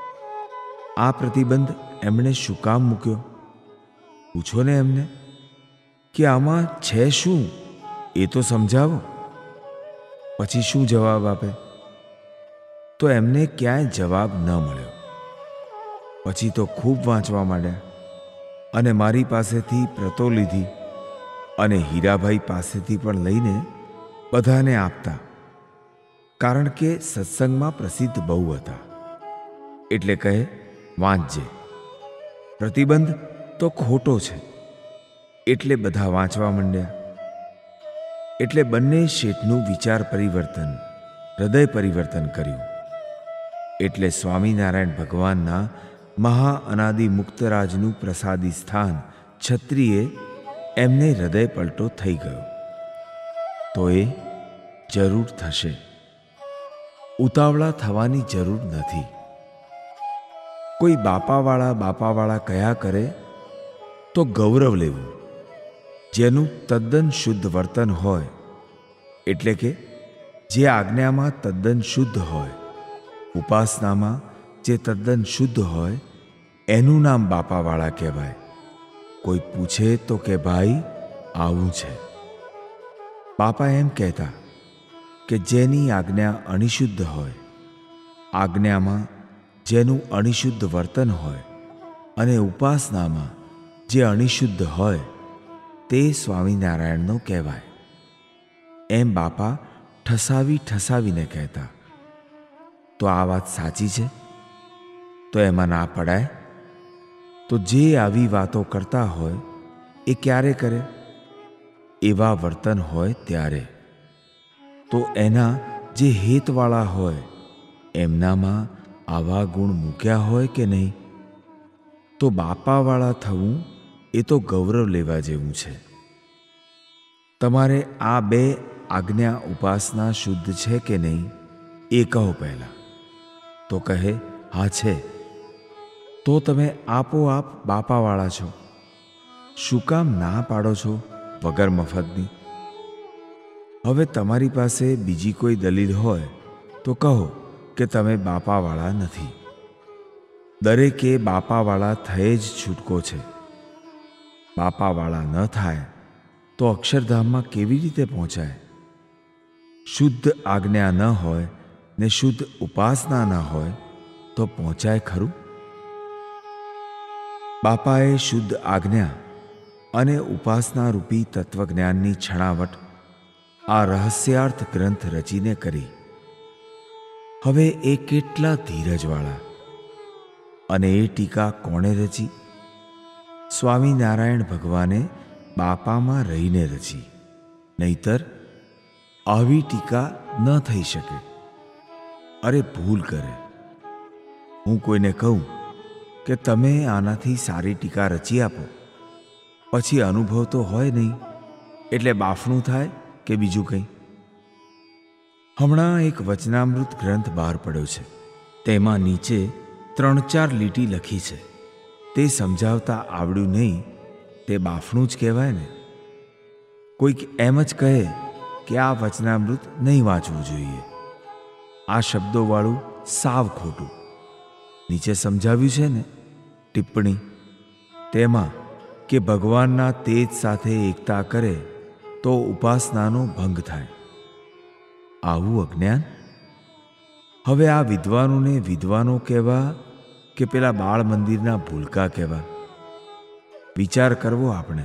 A: આ પ્રતિબંધ એમણે શું કામ મૂક્યો? પૂછો ને એમને કે આમાં છે શું, એ તો સમજાવો. પછી શું જવાબ આપે? તો એમને ક્યાંય જવાબ ન મળ્યો. પછી તો ખૂબ વાંચવા માંડ્યા અને મારી પાસેથી પ્રતો લીધી અને હીરાભાઈ પાસેથી પણ લઈને બધાને આપતા. કારણ કે સત્સંગમાં પ્રસિદ્ધ બહુ હતા. એટલે કહે, વાંચજે. પ્રતિબંધ તો ખોટો છે એટલે બધા વાંચવા માંડ્યા. એટલે બંને શેઠનું વિચાર પરિવર્તન, હૃદય પરિવર્તન કર્યું. એટલે સ્વામિનારાયણ ભગવાનના મહા અનાદિ મુક્તરાજનું પ્રસાદી સ્થાન છત્રીએ એમને હૃદય પલટો થઈ ગયો. તો એ જરૂર થશે. ઉતાવળા થવાની જરૂર નથી. કોઈ બાપાવાળા કયા કરે તો ગૌરવ લેવું. જેનું તદ્દન શુદ્ધ વર્તન હોય, એટલે કે જે આજ્ઞામાં તદ્દન શુદ્ધ હોય, ઉપાસનામાં જે તદ્દન શુદ્ધ હોય, એનું નામ બાપાવાળા કહેવાય. કોઈ પૂછે તો કે ભાઈ આવું છે. બાપા એમ કહેતા કે જેની આજ્ઞા અનિશુદ્ધ હોય, આજ્ઞામાં જેનું અનિશુદ્ધ વર્તન હોય અને ઉપાસનામાં જે અનિશુદ્ધ હોય, તે સ્વામિનારાયણનો કહેવાય. એમ બાપા ઠસાવીને કહેતા. તો આ વાત સાચી છે? તો એમાં ના પડાય? તો જે આવી વાતો કરતા હોય એ ક્યારે કરે? એવા વર્તન હોય ત્યારે. તો એના જે હેતવાળા હોય એમનામાં આવા ગુણ મૂક્યા હોય કે નહીં? તો બાપાવાળા થવું એ તો ગૌરવ લેવા જેવું છે. તમારે આ બે આજ્ઞા ઉપાસના શુદ્ધ છે કે નહીં એ કહો પહેલાં. તો કહે, હા છે. તો તમે આપોઆપ બાપાવાળા છો. શું કામ ના પાડો છો વગર મફતની? હવે તમારી પાસે બીજી કોઈ દલીલ હોય તો કહો કે તમે બાપાવાળા નથી. દરેકે બાપાવાળા થયે જ છૂટકો છે. બાપાવાળા ન થાય તો અક્ષરધામમાં કેવી રીતે પહોંચાય? શુદ્ધ આજ્ઞા ન હોય ને શુદ્ધ ઉપાસના ન હોય તો પહોંચાય ખરું? બાપાએ શુદ્ધ આજ્ઞા અને ઉપાસના રૂપી તત્વજ્ઞાનની છણાવટ આ રહસ્યાર્થ ગ્રંથ રચીને કરી. હવે એ કેટલા ધીરજવાળા, અને એ ટીકા કોણે રચી? સ્વામિનારાયણ ભગવાને બાપામાં રહીને રચી. નહીતર આવી ટીકા ન થઈ શકે. અરે ભૂલ કરે. હું કોઈને કહું કે તમે આનાથી સારી ટીકા રચી આપો, પછી અનુભવ તો હોય નહીં, એટલે બાફણું થાય કે બીજું કંઈ. હમણાં એક વચનામૃત ગ્રંથ બહાર પડ્યો છે. તેમાં નીચે 3-4 લીટી લખી છે. તે સમજાવતા આવડ્યું નહીં તે બાફણું જ કહેવાય ને. કોઈક એમ જ કહે કે આ વચનામૃત નહીં વાંચવું જોઈએ, આ શબ્દોવાળું સાવ ખોટું. નીચે સમજાવ્યું છે ને ટિપ્પણી, તેમાં કે ભગવાનના તેજ સાથે એકતા કરે તો ઉપાસનાનો ભંગ થાય. આવું અજ્ઞાન! હવે આ વિદ્વાનોને વિદ્વાનો કહેવા કે પેલા બાળ મંદિરના ભૂલકા કહેવા? વિચાર કરવો આપણે.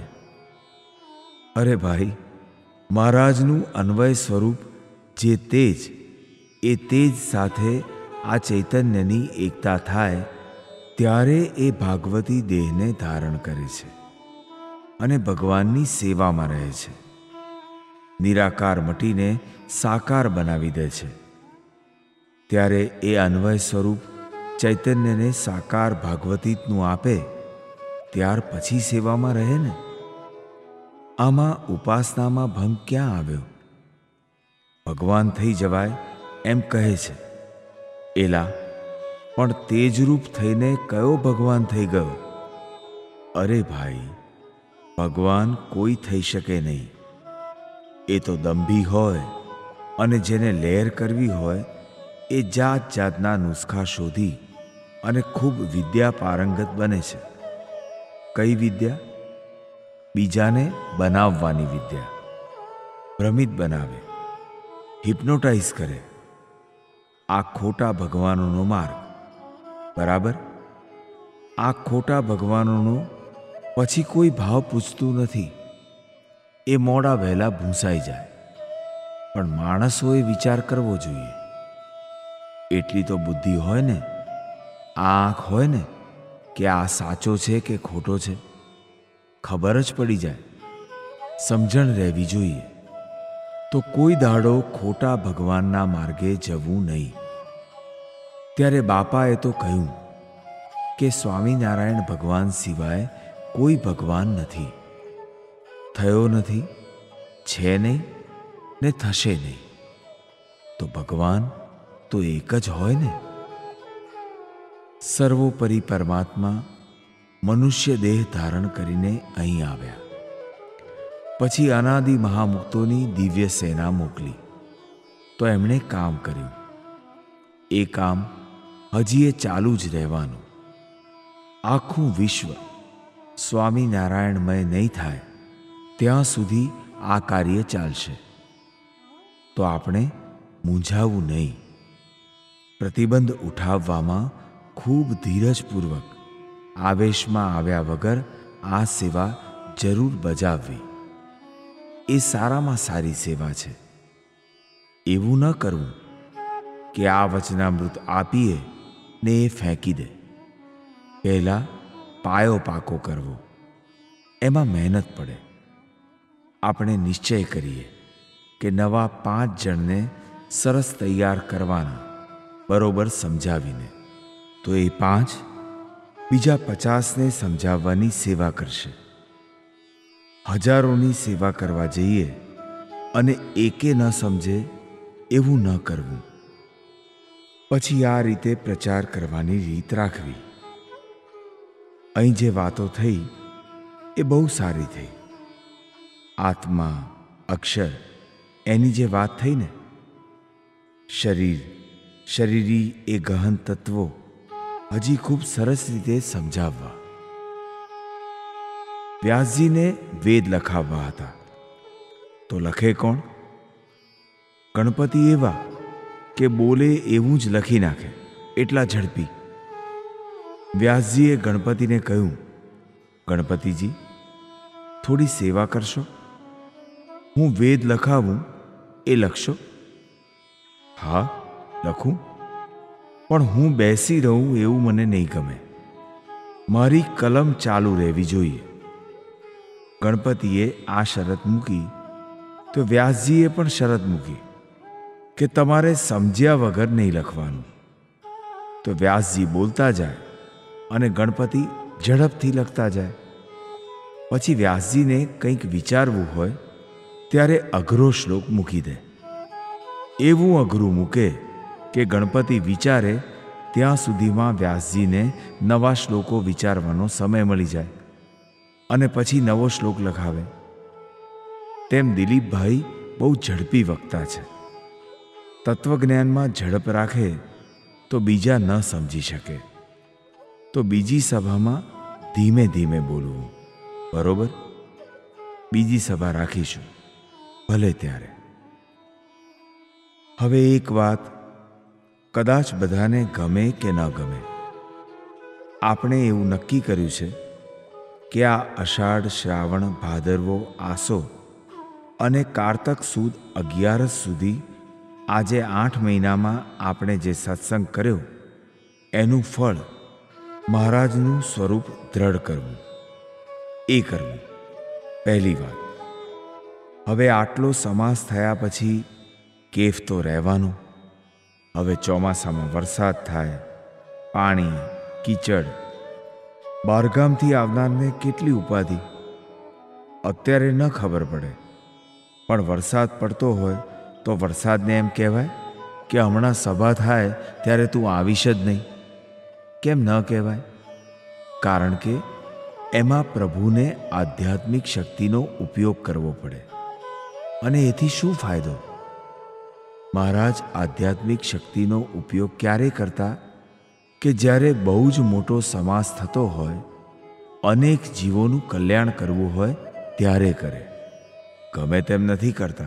A: અરે ભાઈ, મહારાજનું અન્વય સ્વરૂપ જે તેજ, એ તેજ સાથે આ ચૈતન્યની એકતા થાય ત્યારે એ ભાગવતી દેહને ધારણ કરે છે અને ભગવાનની સેવામાં રહે છે. નિરાકાર મટીને સાકાર બનાવી દે છે. ત્યારે એ અન્વય સ્વરૂપ ચૈતન્યને સાકાર ભાગવતીનું આપે ત્યાર પછી સેવામાં રહે ને. આમાં ઉપાસનામાં ભંગ ક્યાં આવ્યો? ભગવાન થઈ જવાય એમ કહે છે. એલા, પણ તેજરૂપ થઈને કયો ભગવાન થઈ ગયો? અરે ભાઈ, ભગવાન કોઈ થઈ શકે નહીં. એ તો દંભી હોય અને જેને લહેર કરવી હોય એ જાત જાતના નુસ્ખા શોધી અને ખૂબ વિદ્યા પારંગત બને છે. કઈ વિદ્યા? બીજાને બનાવવાની વિદ્યા. ભ્રમિત બનાવે, હિપ્નોટાઇઝ કરે. આ ખોટા ભગવાનોનો માર્ગ. બરાબર? આ ખોટા ભગવાનોનો પછી કોઈ ભાવ પૂછતું નથી. એ મોડા વહેલા ભૂંસાઈ જાય. પણ માણસોએ વિચાર કરવો જોઈએ. એટલી તો બુદ્ધિ હોય ને, આ આંખ હોય ને, કે આ સાચો છે કે ખોટો છે. ખબર જ પડી જાય. સમજણ રહેવી જોઈએ. તો કોઈ દાડો ખોટા ભગવાનના માર્ગે જવું નહીં. ત્યારે બાપાએ તો કહ્યું કે સ્વામિનારાયણ ભગવાન સિવાય કોઈ ભગવાન નથી. થયો નથી, છે નહીં ને થશે નહીં. તો ભગવાન તો એક જ હોય ને. સર્વોપરી પરમાત્મા મનુષ્ય દેહ ધારણ કરીને અહીં આવ્યા. પછી અનાદિ મહામુક્તોની દિવ્ય સેના મોકલી તો એમણે કામ કર્યું. એ કામ હજી એ ચાલુ જ રહેવાનું. આખું વિશ્વ સ્વામિનારાયણમય નહીં થાય ત્યાં સુધી આ કાર્ય ચાલશે. તો આપણે મૂંઝાવું નહીં. પ્રતિબંધ ઉઠાવવામાં ખૂબ ધીરજપૂર્વક, આવેશમાં આવ્યા વગર આ સેવા જરૂર બજાવવી. એ સારામાં સારી સેવા છે. એવું ન કરવું કે આ વચનામૃત આપીએ ને એ ફેંકી દે. પહેલાં પાયો પાકો કરવો, એમાં મહેનત પડે. આપણે નિશ્ચય કરીએ કે નવા 5 જણને સરસ તૈયાર કરવાના, બરોબર સમજાવીને. તો એ 5 બીજા 50ને સમજાવવાની સેવા કરશે. હજારોની સેવા કરવા જઈએ અને એકે ન સમજે એવું ન કરવું. પછી આ રીતે પ્રચાર કરવાની રીત રાખવી. અહીં જે વાતો થઈ એ બહુ સારી થઈ. આત્મા, અક્ષર, એની જે વાત થઈ ને, શરીર, શરીરી એ ગહન તત્વો હજી ખૂબ સરસ રીતે સમજાવવા. વ્યાસજીને વેદ લખાવવા હતા. તો લખે કોણ? ગણપતિ એવા કે બોલે એવું જ લખી નાખે, એટલા ઝડપી. વ્યાસજીએ ગણપતિને કહ્યું, ગણપતિજી, થોડી સેવા કરશો? હું વેદ લખાવું એ લખશો? હા, લખું, પણ હું બેસી રહું એવું મને નહીં ગમે. મારી કલમ ચાલુ રહેવી જોઈએ. ગણપતિએ આ શરત મૂકી તો વ્યાસજીએ પણ શરત મૂકી કે તમારે સમજ્યા વગર નહીં લખવાનું. તો વ્યાસજી બોલતા જાય અને ગણપતિ ઝડપથી લખતા જાય. પછી વ્યાસજીને કંઈક વિચારવું હોય ત્યારે અઘરો શ્લોક મૂકી દે. એવું અઘરું મૂકે કે ગણપતિ વિચારે ત્યાં સુધીમાં વ્યાસજીને નવા શ્લોકો વિચારવાનો સમય મળી જાય અને પછી નવો શ્લોક લખાવે. તેમ દિલીપભાઈ બહુ ઝડપી વક્તા છે. તત્વજ્ઞાનમાં ઝડપ રાખે તો બીજા ન સમજી શકે. તો બીજી સભામાં ધીમે ધીમે બોલવું. બરોબર? બીજી સભા રાખીશું, ભલે ત્યારે. હવે એક વાત કદાચ બધાને ગમે કે ન ગમે. આપણે એવું નક્કી કર્યું છે કે આ અષાઢ, શ્રાવણ, ભાદરવો, આસો અને કારતક સુદ 11 સુધી આજે 8 મહિનામાં આપણે જે સત્સંગ કર્યો એનું ફળ મહારાજનું સ્વરૂપ દ્રઢ કરવું, એ કરવું. પહેલી વાત. હવે આટલો સમાસ થયા પછી કેફ તો રહેવાનો. હવે ચોમાસામાં વરસાદ થાય, પાણી, કીચડ, બહારગામથી આવનારને કેટલી ઉપાધિ. અત્યારે ન ખબર પડે, પણ વરસાદ પડતો હોય તો વરસાદને એમ કહેવાય કે હમણાં સભા થાય ત્યારે તું આવીશ જ નહીં. કેમ ન કહેવાય? કારણ કે એમાં પ્રભુને આધ્યાત્મિક શક્તિનો ઉપયોગ કરવો પડે. અને એથી શું ફાયદો? મહારાજ આધ્યાત્મિક શક્તિનો ઉપયોગ ક્યારે કરતા કે જ્યારે બહુ જ મોટો સમાસ થતો હોય, અનેક જીવોનું કલ્યાણ કરવું હોય ત્યારે કરે. ગમે તેમ નથી કરતા.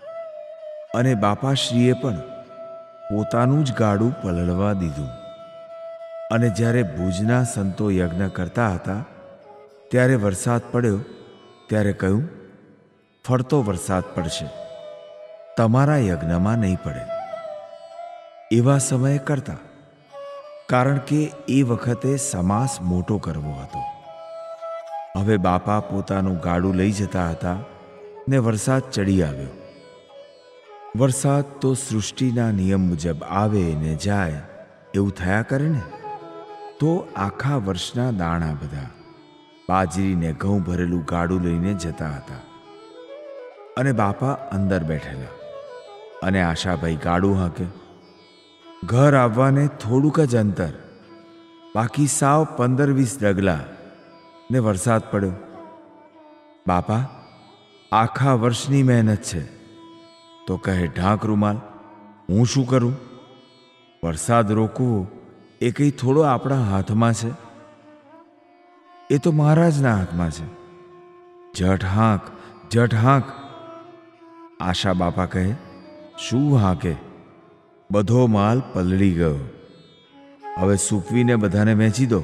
A: અને બાપાશ્રીએ પણ પોતાનું જ ગાડું પલળવા દીધું. અને જ્યારે ભુજના સંતો યજ્ઞ કરતા હતા ત્યારે વરસાદ પડ્યો ત્યારે કહ્યું, ફરતો વરસાદ પડશે, તમારા યજ્ઞમાં નહીં પડે. એવા સમયે કરતા, કારણ કે એ વખતે સમાસ મોટો કરવો હતો. હવે બાપા પોતાનું ગાડું લઈ જતા હતા ને વરસાદ ચડી આવ્યો. વરસાદ તો સૃષ્ટિના નિયમ મુજબ આવે ને જાય એવું થયા કરે ને. તો આખા વર્ષના દાણા બધા બાજરીને ઘઉં ભરેલું ગાડું લઈને જતા હતા. અને બાપા અંદર બેઠેલા અને આશાભાઈ ગાડું હાંકે. ઘર આવવાને થોડુંક જ અંતર, બાકી સાવ 15-20 ડગલા ને વરસાદ પડ્યો. બાપા, આખા વર્ષની મહેનત છે. તો કહે, ઢાંક રૂમાલ, હું શું કરું? વરસાદ રોકવો એ કંઈ થોડો આપણા હાથમાં છે? એ તો મહારાજના હાથમાં છે. જટ હાંક, જટ હાંક. આશા બાપા કહે, શું હાંકે? બધો માલ પલળી ગયો, હવે સૂકવીને બધાને વેચી દો.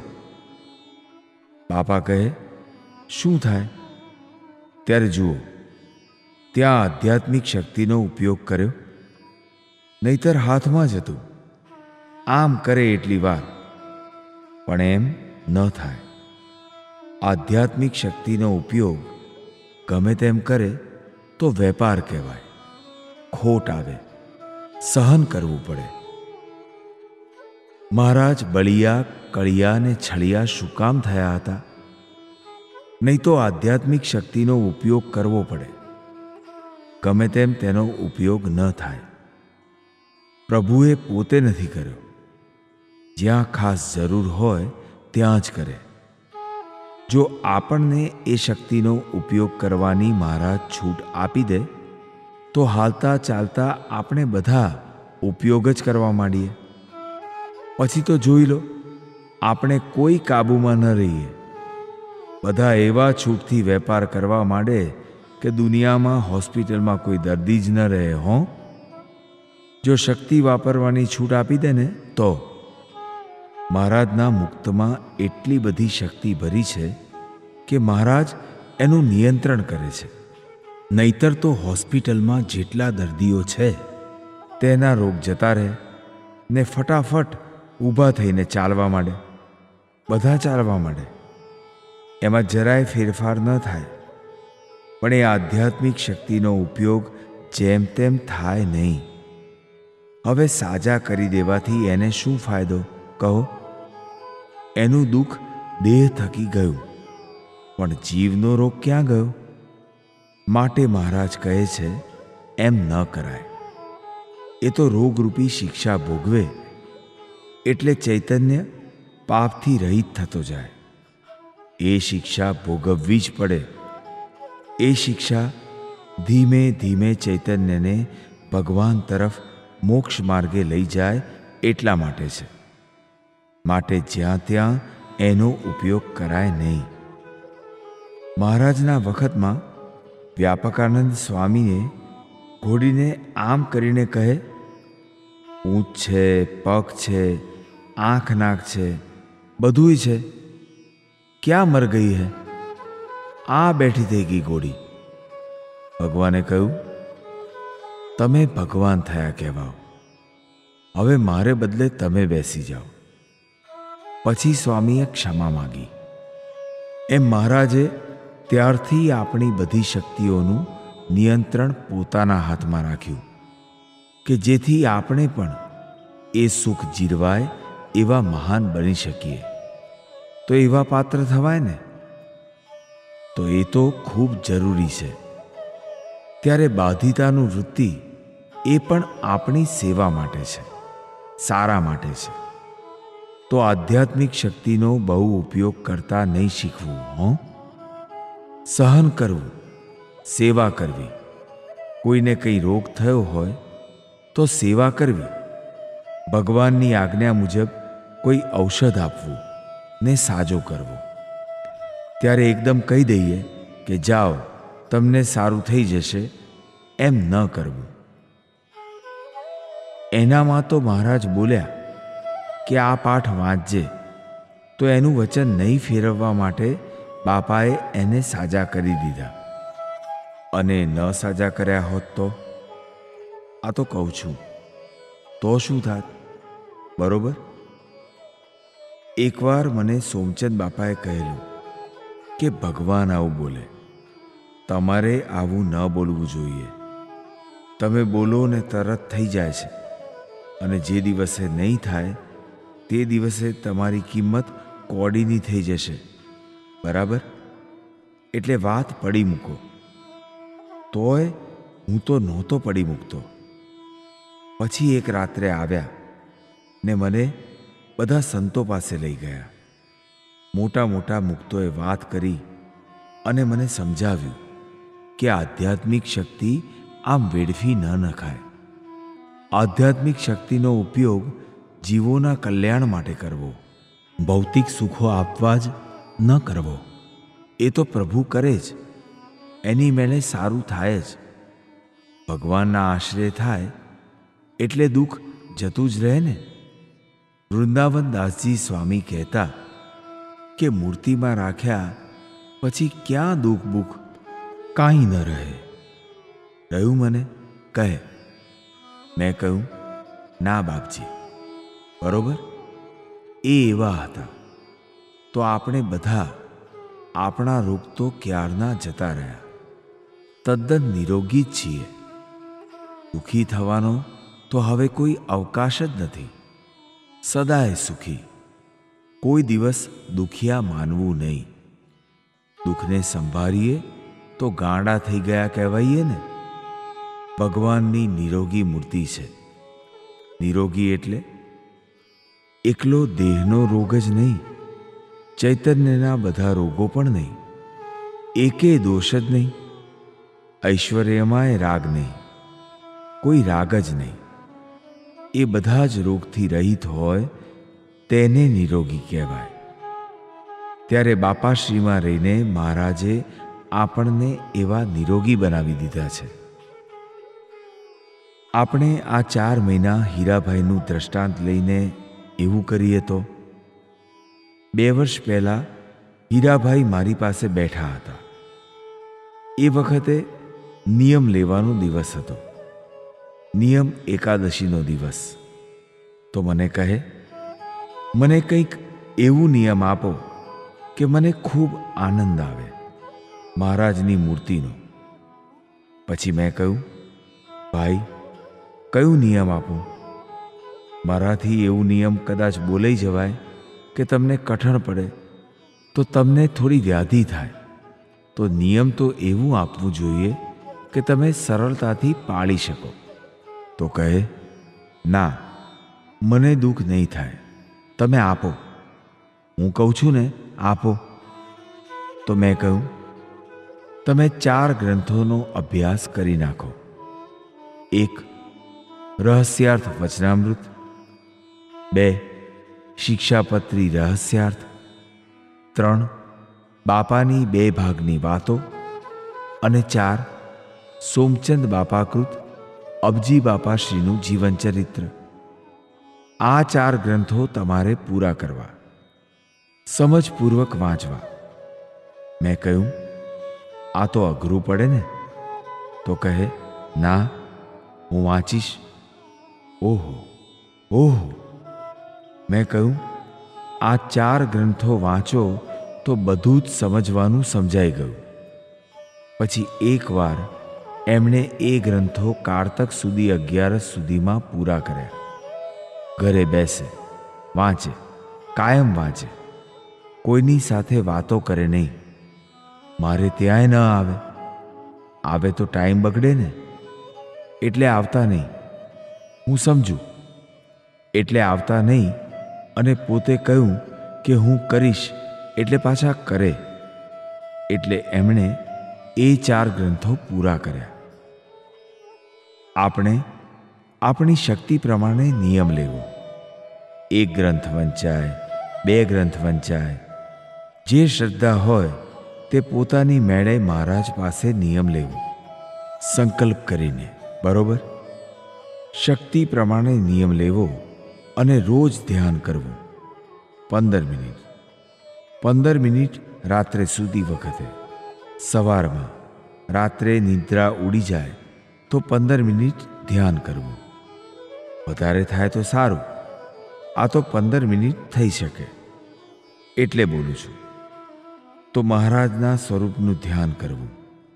A: બાપા કહે, શું થાય? ત્યારે જુઓ, ત્યાં આધ્યાત્મિક શક્તિનો ઉપયોગ કર્યો, નહીતર હાથમાં જ હતું. આમ કરે એટલી વાર, પણ એમ ન થાય. આધ્યાત્મિક શક્તિનો ઉપયોગ ગમે તેમ કરે તો વેપાર કહેવાય. ખોટ આવે, સહન કરવું પડે. મહારાજ બળિયા, કળિયા ને છળિયા શું કામ થયા હતા? નહીં તો આધ્યાત્મિક શક્તિનો ઉપયોગ કરવો પડે. ગમે તેમ તેનો ઉપયોગ ન થાય. પ્રભુએ પોતે નથી કર્યો. જ્યાં ખાસ જરૂર હોય ત્યાં જ કરે. જો આપણને એ શક્તિનો ઉપયોગ કરવાની મહારાજ છૂટ આપી દે તો હાલતા ચાલતા આપણે બધા ઉપયોગ જ કરવા માંડીએ. પછી તો જોઈ લો, આપણે કોઈ કાબૂમાં ન રહીએ. બધા એવા છૂટથી વેપાર કરવા માંડે કે દુનિયામાં હોસ્પિટલમાં કોઈ દર્દી જ ન રહે. હો, જો શક્તિ વાપરવાની છૂટ આપી દે ને તો. મહારાજના મુક્તમાં એટલી બધી શક્તિ ભરી છે કે મહારાજ એનું નિયંત્રણ કરે છે. નહીતર તો હોસ્પિટલમાં જેટલા દર્દીઓ છે તેના રોગ જતા રહે ને ફટાફટ ઊભા થઈને ચાલવા માંડે. બધા ચાલવા માંડે, એમાં જરાય ફેરફાર ન થાય. પણ એ આધ્યાત્મિક શક્તિનો ઉપયોગ જેમ તેમ થાય નહીં. હવે સાજા કરી દેવાથી એને શું ફાયદો કહો? એનું દુઃખ દેહ થકી ગયું, પણ જીવનો રોગ ક્યાં ગયો? માટે મહારાજ કહે છે એમ ન કરાય. એ તો રોગરૂપી શિક્ષા ભોગવે એટલે ચૈતન્ય પાપથી રહિત થતો જાય. એ શિક્ષા ભોગવવી જ પડે. એ શિક્ષા ધીમે ધીમે ચૈતન્યને ભગવાન તરફ મોક્ષ માર્ગે લઈ જાય એટલા માટે છે. માટે જ્યાં ત્યાં એનો ઉપયોગ કરાય નહીં. મહારાજના વખતમાં વ્યાપકાનંદ સ્વામીએ ઘોડીને આમ કરીને કહે, ઊંચ છે, પગ છે, આંખ નાક છે, બધુંય છે, ક્યાં મર ગઈ હે? આ બેઠી થઈ ગઈ ઘોડી. ભગવાને કહ્યું, તમે ભગવાન થયા કહેવાઓ, હવે મારે બદલે તમે બેસી જાઓ. પછી સ્વામીએ ક્ષમા માગી. એમ મહારાજે ત્યારથી આપણી બધી શક્તિઓનું નિયંત્રણ પોતાના હાથમાં રાખ્યું કે જેથી આપણે પણ એ સુખ જીરવાય એવા મહાન બની શકીએ. તો એવા પાત્ર થવાય ને, તો એ તો ખૂબ જરૂરી છે. ત્યારે બાધિતાનું વૃત્તિ એ પણ આપણી સેવા માટે છે, સારા માટે છે. તો આધ્યાત્મિક શક્તિનો બહુ ઉપયોગ કરતા નહીં શીખવું. સહન કરવું, સેવા કરવી. કોઈને કંઈ રોગ થયો હોય તો સેવા કરવી. ભગવાનની આજ્ઞા મુજબ કોઈ ઔષધ આપવું ને સાજો કરવો. ત્યારે એકદમ કહી દઈએ કે જાઓ, તમને સારું થઈ જશે, એમ ન કરવું. એનામાં તો મહારાજ બોલ્યા કે આ પાઠ વાંચજે, તો એનું વચન નહીં ફેરવવા માટે બાપાએ એને સાજા કરી દીધા. અને ન સાજા કર્યા હોત તો? આ તો કહું છું, તો શું થાત? બરોબર? એકવાર મને સોમચંદ બાપાએ કહેલું કે ભગવાન આવું બોલે, તમારે આવું ન બોલવું જોઈએ. તમે બોલો ને તરત થઈ જાય છે, અને જે દિવસે નહીં થાય તે દિવસે તમારી કિંમત કોડીની થઈ જશે. બરાબર? એટલે વાત પડી મૂકો. તોય હું તો નહોતો પડી મૂકતો. પછી એક રાત્રે આવ્યા ને મને બધા સંતો પાસે લઈ ગયા. મોટા મોટા મુક્તોએ વાત કરી અને મને સમજાવ્યું કે આધ્યાત્મિક શક્તિ આમ વેડફી ન નખાય. આધ્યાત્મિક શક્તિનો ઉપયોગ જીવોના કલ્યાણ માટે કરવો, ભૌતિક સુખો આપવા જ ન કરવો. એ તો પ્રભુ કરે જ, એની મેળે સારું થાય જ. ભગવાનના આશ્રય થાય એટલે દુઃખ જતું જ રહે ને. વૃંદાવન દાસજી સ્વામી કહેતા કે મૂર્તિમાં રાખ્યા પછી ક્યાં દુઃખ બુખ કાંઈ ન રહે. રહ્યું મને? કહે. મેં કહ્યું, ના બાપજી, બરોબર? એ એવા હતા તો આપણે બધા આપણા રોગ તો ક્યારના જતા રહ્યા, તદ્દન નિરોગી જ છીએ. દુઃખી થવાનો તો હવે કોઈ અવકાશ જ નથી. સદાય સુખી. કોઈ દિવસ દુખિયા માનવું નહીં. દુઃખને સંભાળીએ તો ગાંડા થઈ ગયા કહેવાઈએ ને. ભગવાનની નિરોગી મૂર્તિ છે. નિરોગી એટલે એકલો દેહનો રોગ જ નહીં, ચૈતન્યના બધા રોગો પણ નહીં, એકે દોષ જ નહીં. ઐશ્વર્યમાંય રાગ નહીં, કોઈ રાગ જ નહીં. એ બધા જ રોગથી રહિત હોય તેને નિરોગી કહેવાય. ત્યારે બાપાશ્રીમાં રહીને મહારાજે આપણને એવા નિરોગી બનાવી દીધા છે. આપણે આ 4 મહિના હીરાભાઈનું દ્રષ્ટાંત લઈને એવું કરીએ તો, 2 વર્ષ પહેલાં હીરાભાઈ મારી પાસે બેઠા હતા. એ વખતે નિયમ લેવાનો દિવસ હતો, નિયમ એકાદશીનો દિવસ. તો મને કહે, મને કંઈક એવું નિયમ આપો કે મને ખૂબ આનંદ આવે મહારાજની મૂર્તિનો. પછી મેં કહ્યું, ભાઈ, કયું નિયમ આપું? મારાથી એવું નિયમ કદાચ બોલાઈ જવાય કે તમને કઠણ પડે તો તમને થોડી વ્યાધિ થાય, તો નિયમ તો એવું આપવું જોઈએ કે તમે સરળતાથી પાળી શકો. તો કહે, ના, મને દુઃખ નહીં થાય, તમે આપો. હું કહું છું ને, આપો. તો મેં કહ્યું, તમે 4 ગ્રંથોનો અભ્યાસ કરી નાખો. 1. રહસ્યાર્થ વચનામૃત. 2. શિક્ષાપત્રી રહસ્યાર્થ. 3. બાપાની 2 ભાગની વાતો. અને 4. સોમચંદ બાપાકૃત અબજી બાપાશ્રીનું જીવનચરિત્ર. આ 4 ગ્રંથો તમારે પૂરા કરવા, સમજપૂર્વક વાંચવા. મેં કહ્યું, આ તો અઘરું પડે ને? તો કહે, ના, હું વાંચીશ. ઓહો, ઓહો. મેં કહ્યું, આ 4 ગ્રંથો વાંચો તો બધું જ સમજવાનું સમજાઈ ગયું. પછી એકવાર એમણે એ ગ્રંથો કારતક સુધી 11 સુધીમાં પૂરા કર્યા. ઘરે બેસે, વાંચે, કાયમ વાંચે, કોઈની સાથે વાતો કરે નહીં. મારે ત્યાંય ન આવે. આવે તો ટાઈમ બગડે ને, એટલે આવતા નહીં. હું સમજું, એટલે આવતા નહીં. અને પોતે કહ્યું કે હું કરીશ એટલે પાછા કરે. એટલે એમણે એ 4 ગ્રંથો પૂરા કર્યા. આપણે આપણી શક્તિ પ્રમાણે નિયમ લેવો. 1 ગ્રંથ વંચાય, 2 ગ્રંથ વંચાય. જે શ્રદ્ધા હોય તે પોતાની મેળે મહારાજ પાસે નિયમ લેવો, સંકલ્પ કરીને. બરોબર? શક્તિ પ્રમાણે નિયમ લેવો અને રોજ ધ્યાન કરવું. 15 મિનિટ. 15 મિનિટ રાત્રે સૂતી વખતે. સવારમાં રાત્રે નિદ્રા ઉડી જાય તો 15 મિનિટ ધ્યાન કરવું. વધારે થાય તો સારું. આ તો 15 મિનિટ થઈ શકે એટલે બોલું છું. તો મહારાજના સ્વરૂપનું ધ્યાન કરવું.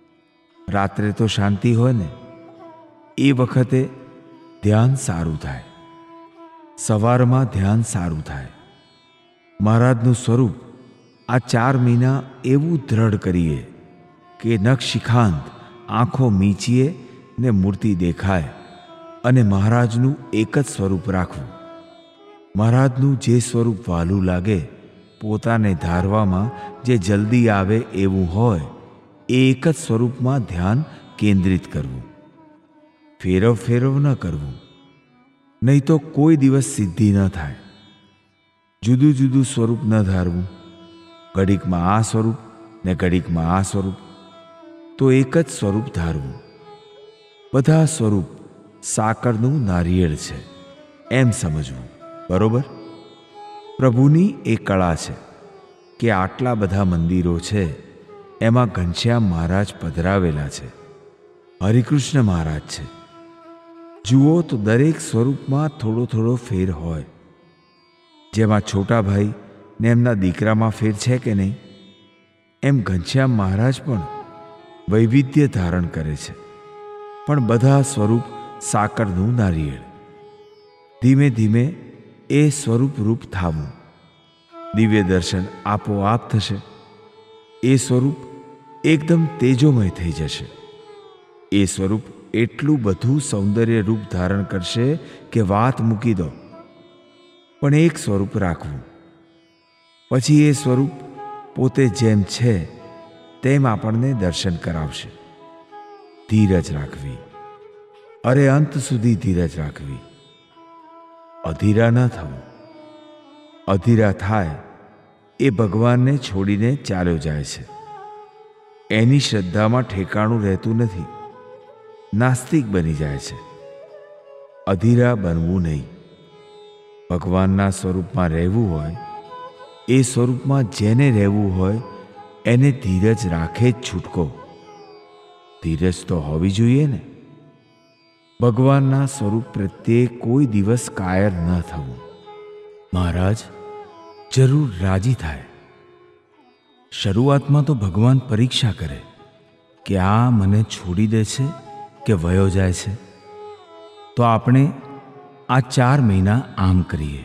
A: રાત્રે તો શાંતિ હોય ને, એ વખતે ધ્યાન સારું થાય. સવારમાં ધ્યાન સારું થાય. મહારાજનું સ્વરૂપ આ 4 મહિના એવું દ્રઢ કરીએ કે નખશિખાંત આંખો મીચીએ ને મૂર્તિ દેખાય અને મહારાજનું એક જ સ્વરૂપ રાખવું. મહારાજનું જે સ્વરૂપ વહાલું લાગે, પોતાને ધારવામાં જે જલ્દી આવે એવું હોય, એ એક જ સ્વરૂપમાં ધ્યાન કેન્દ્રિત કરવું. ફેરવ ફેરવ ન કરવું, નહીં તો કોઈ દિવસ સિદ્ધિ ન થાય. જુદું જુદું સ્વરૂપ ન ધારવું. ઘડીકમાં આ સ્વરૂપ ને ઘડીકમાં આ સ્વરૂપ, તો એક જ સ્વરૂપ ધારવું. બધા સ્વરૂપ સાકરનું નારિયેળ છે એમ સમજવું. બરોબર? પ્રભુની એ કળા છે કે આટલા બધા મંદિરો છે, એમાં ઘનશ્યામ મહારાજ પધરાવેલા છે, હરિકૃષ્ણ મહારાજ છે. જુઓ તો દરેક સ્વરૂપમાં થોડો થોડો ફેર હોય. જેમાં છોટા ભાઈ ને એમના દીકરામાં ફેર છે કે નહીં, એમ ઘનશ્યામ મહારાજ પણ વૈવિધ્ય ધારણ કરે છે, પણ બધા સ્વરૂપ સાકરનું નારિયેળ. ધીમે ધીમે એ સ્વરૂપ રૂપ થાવું. દિવ્ય દર્શન આપોઆપ થશે. એ સ્વરૂપ એકદમ તેજોમય થઈ જશે. એ સ્વરૂપ એટલું બધું સૌંદર્ય રૂપ ધારણ કરશે કે વાત મૂકી દો. પણ એક સ્વરૂપ રાખવું. પછી એ સ્વરૂપ પોતે જેમ છે તેમ આપણને દર્શન કરાવશે. ધીરજ રાખવી. અરે અંત સુધી ધીરજ રાખવી. અધીરા ન થવું. અધીરા થાય એ ભગવાનને છોડીને ચાલ્યો જાય છે. એની શ્રદ્ધામાં ઠેકાણું રહેતું નથી. નાસ્તિક બની જાય છે. અધીરા બનવું નહીં. ભગવાનના સ્વરૂપમાં રહેવું હોય, એ સ્વરૂપમાં જેને રહેવું હોય એને ધીરજ રાખે જ છૂટકો. ધીરજ તો હોવી જોઈએ ને. ભગવાનના સ્વરૂપ પ્રત્યે કોઈ દિવસ કાયર ન થવું. મહારાજ, જરૂર રાજી થાય. શરૂઆતમાં તો ભગવાન પરીક્ષા કરે કે આ મને છોડી દે છે કે વયો જાય છે. તો આપણે આ 4 મહિના આમ કરીએ.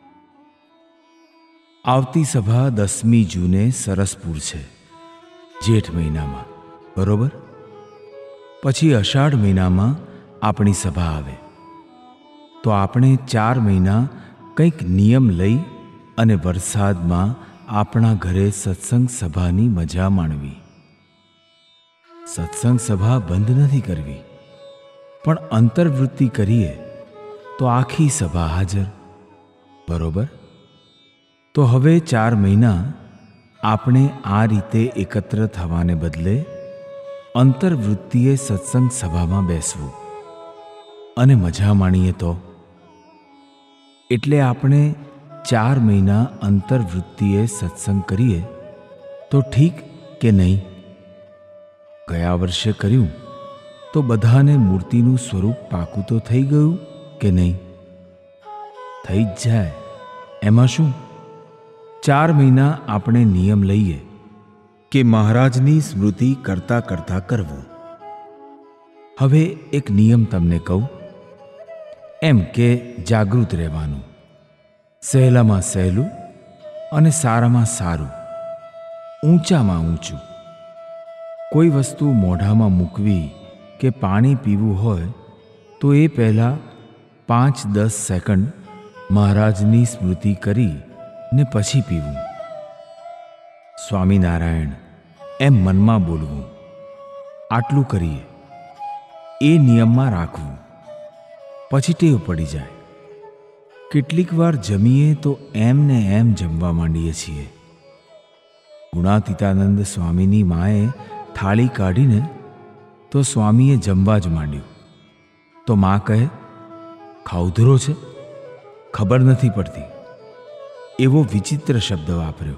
A: આવતી સભા 10મી જૂને સરસપુર છે, જેઠ મહિનામાં, બરોબર? પછી અષાઢ મહિનામાં આપણી સભા આવે. તો આપણે 4 મહિના કંઈક નિયમ લઈ અને વરસાદમાં આપણા ઘરે સત્સંગ સભાની મજા માણવી. સત્સંગ સભા બંધ નથી કરવી, પણ અંતર્વૃત્તિ કરીએ તો આખી સભા હાજર, બરોબર? તો હવે 4 મહિના આપણે આ રીતે એકત્ર થવાને બદલે અંતર્વૃત્તિએ સત્સંગ સભામાં બેસવું અને મજા માણીએ તો. એટલે આપણે 4 મહિના અંતર્વૃત્તિએ સત્સંગ કરીએ તો ઠીક કે નહીં? ગયા વર્ષે કર્યું તો બધાને મૂર્તિનું સ્વરૂપ પાકું તો થઈ ગયું કે નહીં? થઈ જ જાય, એમાં શું? 4 મહિના આપણે નિયમ લઈએ કે મહારાજની સ્મૃતિ કરતાં કરતાં કરવું. હવે એક નિયમ તમને કહું, એમ કે જાગૃત રહેવાનું, સહેલામાં સહેલું અને સારામાં સારું, ઊંચામાં ઊંચું. કોઈ વસ્તુ મોઢામાં મૂકવી કે પાણી પીવું હોય તો એ પહેલાં 5-10 સેકન્ડ મહારાજની સ્મૃતિ કરી ને પછી પીવું. સ્વામિનારાયણ એમ મનમાં બોલવું. આટલું કરીએ, એ નિયમમાં રાખવું, પછી ટેવ પડી જાય. કેટલીક વાર જમીએ તો એમ ને એમ જમવા માંડીએ છીએ. ગુણાતીતાનંદ સ્વામીની માએ થાળી કાઢીને તો સ્વામીએ જમવા જ માંડ્યું. તો મા કહે, ખાઉધરો છે, ખબર નથી પડતી. એવો વિચિત્ર શબ્દ વાપર્યો.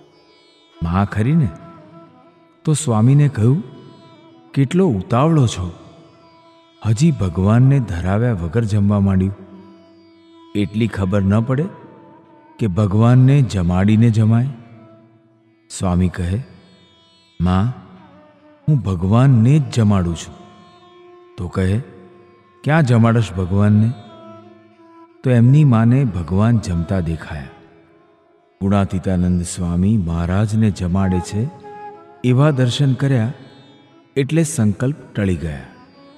A: મા ખરી ને? તો સ્વામીને કહ્યું, કેટલો ઉતાવળો છો, હજી ભગવાનને ધરાવ્યા વગર જમવા માંડ્યું. એટલી ખબર ન પડે કે ભગવાનને જમાડીને જમાય? સ્વામી કહે, મા, હું ભગવાનને જ જમાડું છું. તો કહે, ક્યાં જમાડશ ભગવાનને? તો એમની માને ભગવાન જમતા દેખાયા. ગુણાતીતાનંદ સ્વામી મહારાજને જમાડે છે એવા દર્શન કર્યા એટલે સંકલ્પ ટળી ગયા.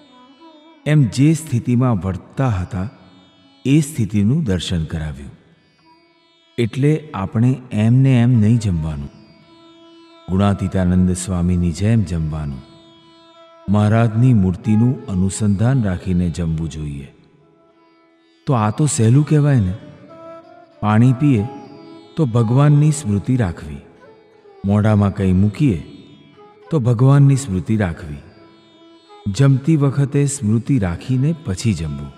A: એમ જે સ્થિતિમાં વર્તતા હતા એ સ્થિતિનું દર્શન કરાવ્યું. એટલે આપણે એમને એમ નહીં જમવાનું, ગુણાતીતાનંદ સ્વામીની જેમ જમવાનું. મહારાજની મૂર્તિનું અનુસંધાન રાખીને જમવું જોઈએ. તો આ તો સહેલું કહેવાય ને. પાણી પીએ તો ભગવાનની સ્મૃતિ રાખવી, મોઢામાં કંઈ મૂકીએ તો ભગવાનની સ્મૃતિ રાખવી, જમતી વખતે સ્મૃતિ રાખીને પછી જમવું.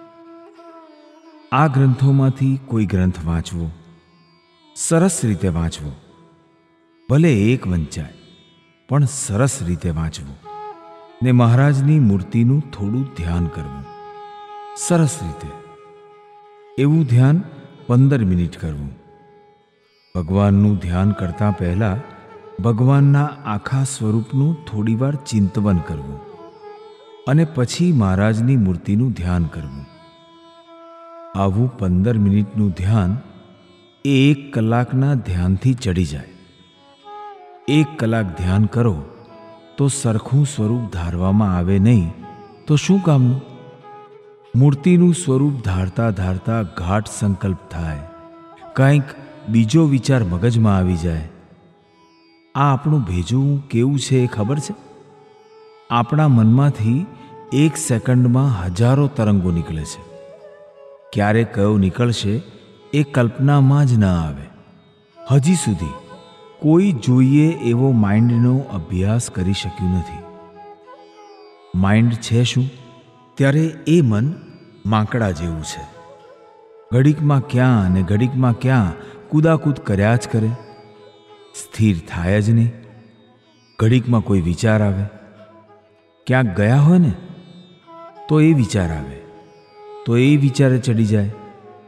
A: આ ગ્રંથોમાંથી કોઈ ગ્રંથ વાંચવો, સરસ રીતે વાંચવો, ભલે એક વંચાય પણ સરસ રીતે વાંચવું, ને મહારાજની મૂર્તિનું થોડું ધ્યાન કરવું, સરસ રીતે. એવું ધ્યાન 15 મિનિટ કરવું. ભગવાનનું ધ્યાન કરતાં પહેલાં ભગવાનના આખા સ્વરૂપનું થોડીવાર ચિંતવન કરવું અને પછી મહારાજની મૂર્તિનું ધ્યાન કરવું. આવું 15 મિનિટનું ધ્યાન એ 1 કલાકના ધ્યાનથી ચડી જાય. 1 કલાક ધ્યાન કરો તો સરખું સ્વરૂપ ધારવામાં આવે નહીં તો શું કામનું? મૂર્તિનું સ્વરૂપ ધારતા ધારતા ઘાટ સંકલ્પ થાય, કંઈક બીજો વિચાર મગજમાં આવી જાય. આ આપણું ભેજું કેવું છે એ ખબર છે? આપણા મનમાંથી 1 સેકન્ડમાં હજારો તરંગો નીકળે છે. ક્યારે કયો નીકળશે એ કલ્પનામાં જ ન આવે. હજી સુધી કોઈ જોઈએ એવો માઇન્ડનો અભ્યાસ કરી શક્યું નથી. માઇન્ડ છે શું? ત્યારે એ મન માંકડા જેવું છે. ઘડીકમાં ક્યાં અને ઘડીકમાં ક્યાં કૂદાકૂદ કર્યા જ કરે, સ્થિર થાય જ નહીં. ઘડીકમાં કોઈ વિચાર આવે, ક્યાંક ગયા હોય ને તો એ વિચાર આવે, તો એ વિચારે ચડી જાય.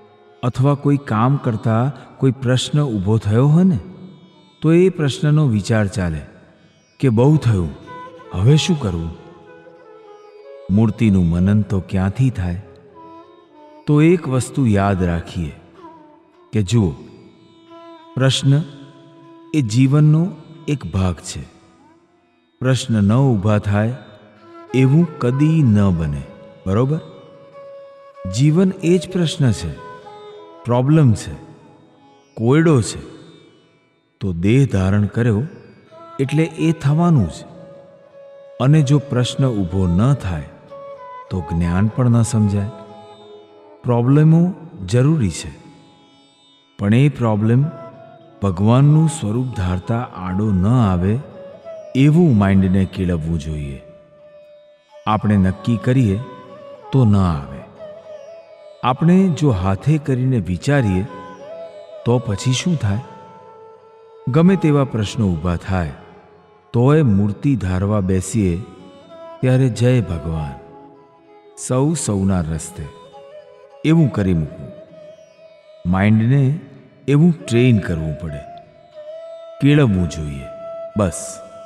A: અથવા કોઈ કામ કરતા કોઈ પ્રશ્ન ઊભો થયો હોય ને, તો એ પ્રશ્નનો વિચાર ચાલે કે બહુ થયું, હવે શું કરવું? મૂર્તિનું મનન તો ક્યાંથી થાય? તો એક વસ્તુ યાદ રાખીએ કે જુઓ, પ્રશ્ન એ જીવનનો એક ભાગ છે. પ્રશ્ન ન ઊભા થાય એવું કદી ન બને, બરોબર? જીવન એ જ પ્રશ્ન છે, પ્રોબ્લેમ છે, કોયડો છે. તો દેહ ધારણ કર્યો એટલે એ થવાનું જ. અને જો પ્રશ્ન ઊભો ન થાય તો જ્ઞાન પણ ન સમજાય. પ્રોબ્લેમો જરૂરી છે, પણ એ પ્રોબ્લેમ ભગવાનનું સ્વરૂપ ધારતા આડો ન આવે એવું માઇન્ડને કેળવવું જોઈએ. આપણે નક્કી કરીએ તો ન આવે. આપણે જો હાથે કરીને વિચારીએ તો પછી શું થાય? ગમે તેવા પ્રશ્નો ઊભા થાય તોય મૂર્તિ ધારવા બેસીએ ત્યારે જય ભગવાન, સૌ સૌના રસ્તે, એવું કરી મૂકવું. માઇન્ડને એવું ટ્રેન કરવું પડે, કેળવવું જોઈએ. બસ.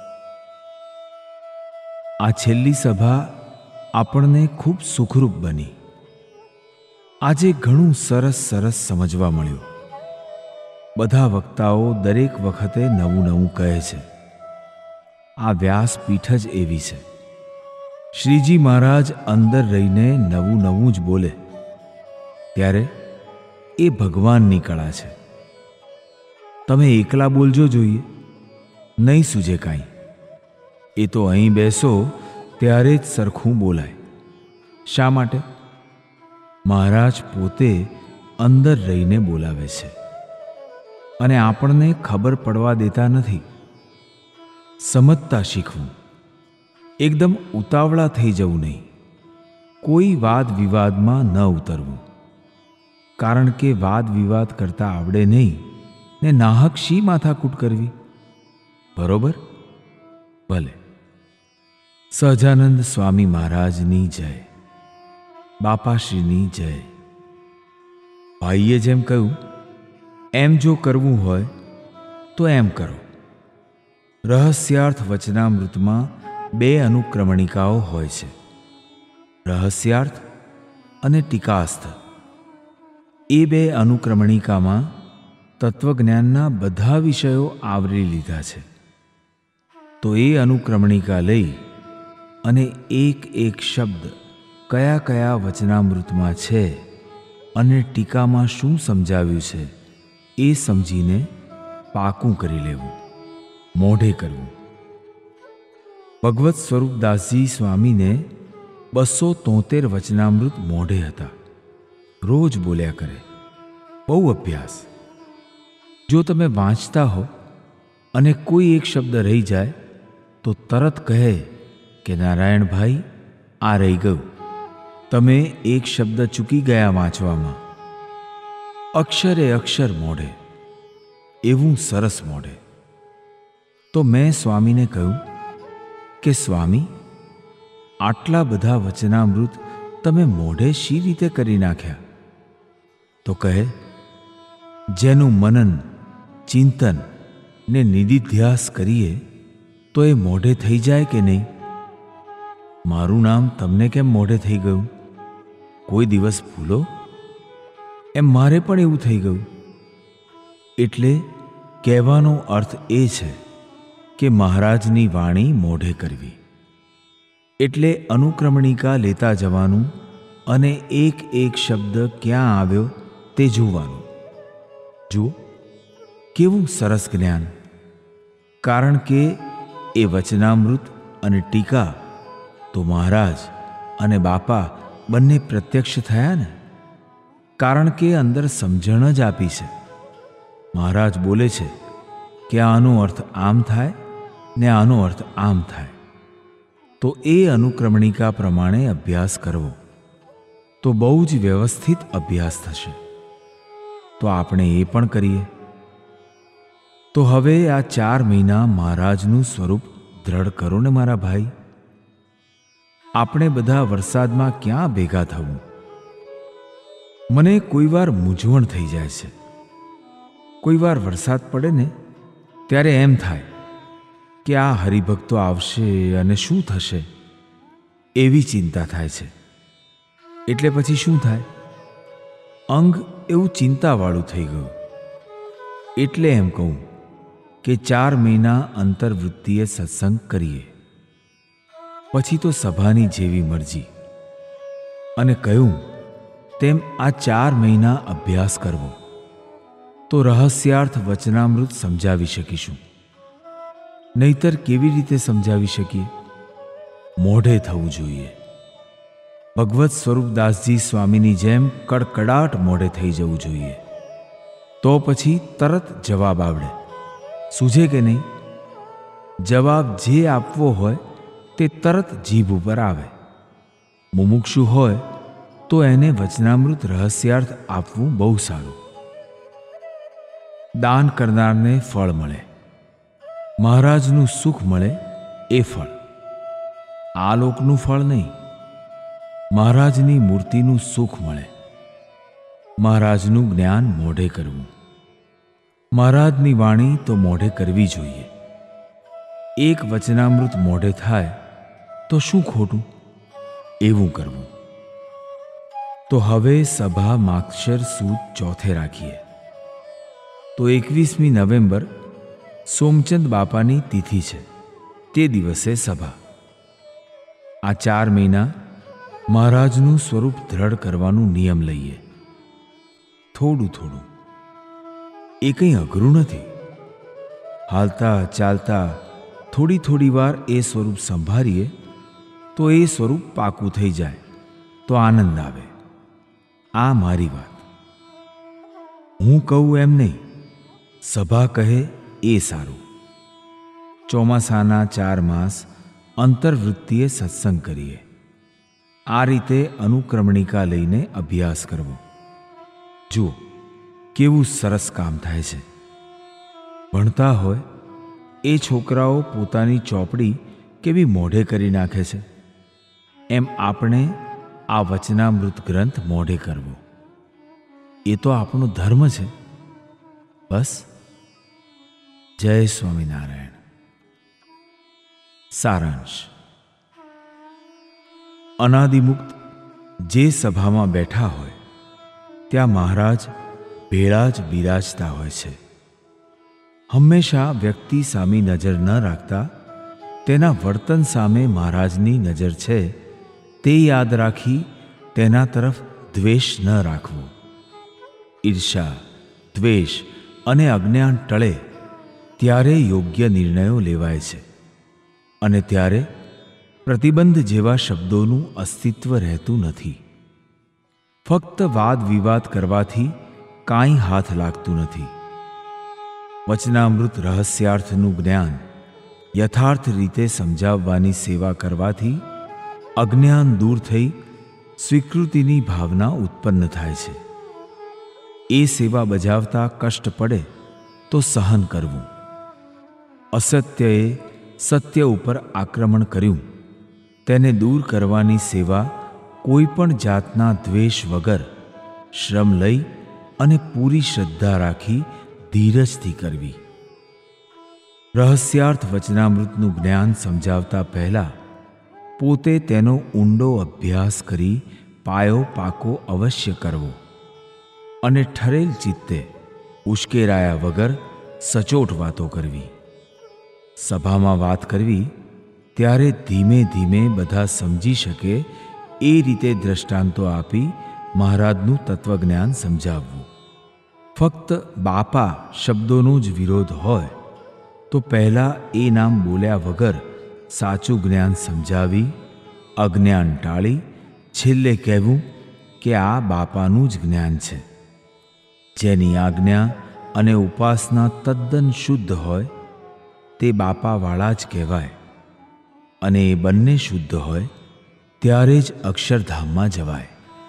A: આ છેલ્લી સભા આપણને ખૂબ સુખરૂપ બની. આજે ઘણું સરસ સરસ સમજવા મળ્યું. બધા વક્તાઓ દરેક વખતે નવું નવું કહે છે. આ વ્યાસપીઠ જ એવી છે. શ્રીજી મહારાજ અંદર રહીને નવું નવું જ બોલે, ત્યારે એ ભગવાનની કળા છે. તમે એકલા બોલજો જોઈએ, નહીં સૂજે કાંઈ. એ તો અહીં બેસો ત્યારે જ સરખું બોલાય. શા માટે? મહારાજ પોતે અંદર રહીને બોલાવે છે અને આપણને ખબર પડવા દેતા નથી. સમજતા શીખવું, એકદમ ઉતાવળા થઈ જવું નહીં. કોઈ વાદ વિવાદમાં ન ઉતરવું, કારણ કે વાદ વિવાદ કરતા આવડે નહીં ને નાહક શી માથાકૂટ કરવી? બરોબર? ભલે. સહજાનંદ સ્વામી મહારાજની જય. બાપાશ્રીની જય. ભાઈએ જેમ કહ્યું એમ જો કરવું હોય તો એમ કરો. રહસ્યાર્થ વચનામૃતમાં 2 અનુક્રમણિકાઓ હોય છે, રહસ્યાર્થ અને ટીકાસ્થ. એ 2 અનુક્રમણિકામાં તત્વજ્ઞાનના બધા વિષયો આવરી લીધા છે. તો એ અનુક્રમણિકા લઈ અને એક એક શબ્દ કયા કયા વચનામૃતમાં છે અને ટીકામાં શું સમજાવ્યું છે એ સમજીને પાકું કરી લેવું, મોઢે કરવું. ભગવત સ્વરૂપદાસજી સ્વામીને 273 વચનામૃત મોઢે હતા. રોજ બોલ્યા કરે, બહુ અભ્યાસ. જો તમે વાંચતા હો અને કોઈ એક શબ્દ રહી જાય તો તરત કહે કે નારાયણભાઈ, આ રહી ગયું. તમે એક શબ્દ ચૂકી ગયા વાંચવામાં. અક્ષરે અક્ષર મોઢે, એવું સરસ મોઢે. તો મેં સ્વામીને કહ્યું કે સ્વામી, આટલા બધા વચનામૃત તમે મોઢે શી રીતે કરી નાખ્યા? તો કહે, જેનું મનન, ચિંતન ને નિધિધ્યાસ કરીએ તો એ મોઢે થઈ જાય કે નહીં? મારું નામ તમને કેમ મોઢે થઈ ગયું? કોઈ દિવસ ભૂલો? એમ મારે પણ એવું થઈ ગયું. એટલે કહેવાનો અર્થ એ છે કે મહારાજની વાણી મોઢે કરવી. એટલે અનુક્રમણિકા લેતા જવાનું અને એક એક શબ્દ ક્યાં આવ્યો તે જોવાનું. જુઓ કેવું સરસ જ્ઞાન! કારણ કે એ વચનામૃત અને ટીકા તો મહારાજ અને બાપા બંને પ્રત્યક્ષ થયા ને. કારણ કે અંદર સમજણ જ આપી છે. મહારાજ બોલે છે કે આનો અર્થ આમ થાય ને આનો અર્થ આમ થાય. તો એ અનુક્રમણિકા પ્રમાણે અભ્યાસ કરવો તો બહુ જ વ્યવસ્થિત અભ્યાસ થશે. તો આપણે એ પણ કરીએ. તો હવે આ 4 મહિના મહારાજનું સ્વરૂપ દ્રઢ કરો ને મારા ભાઈ. આપણે બધા વરસાદમાં ક્યાં ભેગા થવું? મને કોઈ વાર મૂંઝવણ થઈ જાય છે. કોઈ વાર વરસાદ પડે ને ત્યારે એમ થાય કે આ હરિભક્તો આવશે અને શું થશે, એવી ચિંતા થાય છે. એટલે પછી શું થાય? અંગ એવું ચિંતાવાળું થઈ ગયું. એટલે એમ કહું કે 4 મહિના અંતર્વૃત્તિએ સત્સંગ કરીએ, પછી તો સભાની જેવી મરજી. અને કહ્યું તેમ આ 4 મહિના અભ્યાસ કરવો તો રહસ્યાર્થ વચનામૃત સમજાવી શકીશું. નહીતર કેવી રીતે સમજાવી શકીએ? મોઢે થવું જોઈએ. ભગવત સ્વરૂપદાસજી સ્વામીની જેમ કડકડાટ મોઢે થઈ જવું જોઈએ. તો પછી તરત જવાબ આવડે. સૂઝે કે નહીં? જવાબ જે આપવો હોય તે તરત જીભ ઉપર આવે. મુમુક્ષુ હોય તો એને વચનામૃત રહસ્યાર્થ આપવું બહુ સારું. દાન કરનારને ફળ મળે, મહારાજનું સુખ મળે એ ફળ. આ લોકનું ફળ નહીં. મહારાજની મૂર્તિનું સુખ મળે. મહારાજનું જ્ઞાન મોઢે કરવું. મહારાજની વાણી તો મોઢે કરવી જોઈએ. એક વચનામૃત મોઢે થાય તો શું ખોટું? એવું કરવું. તો હવે સભા માગશર સુદ ચોથે રાખીએ. તો 21મી નવેમ્બર સોમચંદ બાપાની તિથિ છે. તે દિવસે સભા. આ 4 મહિના મહારાજનું સ્વરૂપ દ્રઢ કરવાનું નિયમ લઈએ. થોડું થોડું. એ કંઈ અઘરું નથી. હાલતા ચાલતા થોડી થોડી વાર એ સ્વરૂપ સંભાળીએ તો એ સ્વરૂપ પાકું થઈ જાય તો આનંદ આવે. આ મારી વાત. હું કહું એમ નહીં, સભા કહે એ સારું. ચોમાસાના 4 માસ અંતર્વૃત્તિએ સત્સંગ કરીએ. આ રીતે અનુક્રમણિકા લઈને અભ્યાસ કરવો. જુઓ કેવું સરસ કામ થાય છે. ભણતા હોય એ છોકરાઓ પોતાની ચોપડી કેવી મોઢે કરી નાખે છે, એમ આપણે આ વચનામૃત ગ્રંથ મોઢે કરવો. એ તો આપણો ધર્મ છે. બસ. જય સ્વામિનારાયણ. સારાંશ. અનાદિમુક્ત જે સભામાં બેઠા હોય ત્યાં મહારાજ ભેળા જ બિરાજતા હોય છે. હંમેશા વ્યક્તિ સામે નજર ન રાખતા તેના વર્તન સામે મહારાજની નજર છે તે યાદ રાખી તેના તરફ દ્વેષ ન રાખવો. ઈર્ષા, દ્વેષ અને અજ્ઞાન ટળે ત્યારે યોગ્ય નિર્ણયો લેવાય છે અને ત્યારે પ્રતિબંધ જેવા શબ્દોનું અસ્તિત્વ રહેતું નથી. ફક્ત વાદ વિવાદ કરવાથી કાંઈ હાથ લાગતું નથી. વચનામૃત રહસ્યાર્થનું જ્ઞાન યથાર્થ રીતે સમજાવવાની સેવા કરવાથી અજ્ઞાન દૂર થઈ સ્વીકૃતિની ભાવના ઉત્પન્ન થાય છે. એ સેવા બજાવતા કષ્ટ પડે તો સહન કરવું. અસત્યએ સત્ય ઉપર આક્રમણ કર્યું તેને દૂર કરવાની સેવા કોઈ પણ જાતના દ્વેષ વગર શ્રમ લઈ અને પૂરી શ્રદ્ધા રાખી ધીરજથી કરવી. રહસ્યાર્થ વચનામૃતનું જ્ઞાન સમજાવતા પહેલા પોતે તેનો ઊંડો અભ્યાસ કરી પાયો પાકો અવશ્ય કરવો અને ઠરેલ ચિત્તે ઉશ્કેરાયા વગર સચોટ વાતો કરવી. સભામાં વાત કરવી ત્યારે ધીમે ધીમે બધા સમજી શકે એ રીતે દ્રષ્ટાંતો આપી મહારાજનું તત્વજ્ઞાન સમજાવવું. ફક્ત બાપા શબ્દોનો જ વિરોધ હોય તો પહેલાં એ નામ બોલ્યા વગર સાચું જ્ઞાન સમજાવી અજ્ઞાન ટાળી છેલ્લે કહેવું કે આ બાપાનું જ જ્ઞાન છે. જેની આજ્ઞા અને ઉપાસના તદ્દન શુદ્ધ હોય તે બાપાવાળા જ કહેવાય અને એ બંને શુદ્ધ હોય ત્યારે જ અક્ષરધામમાં જવાય.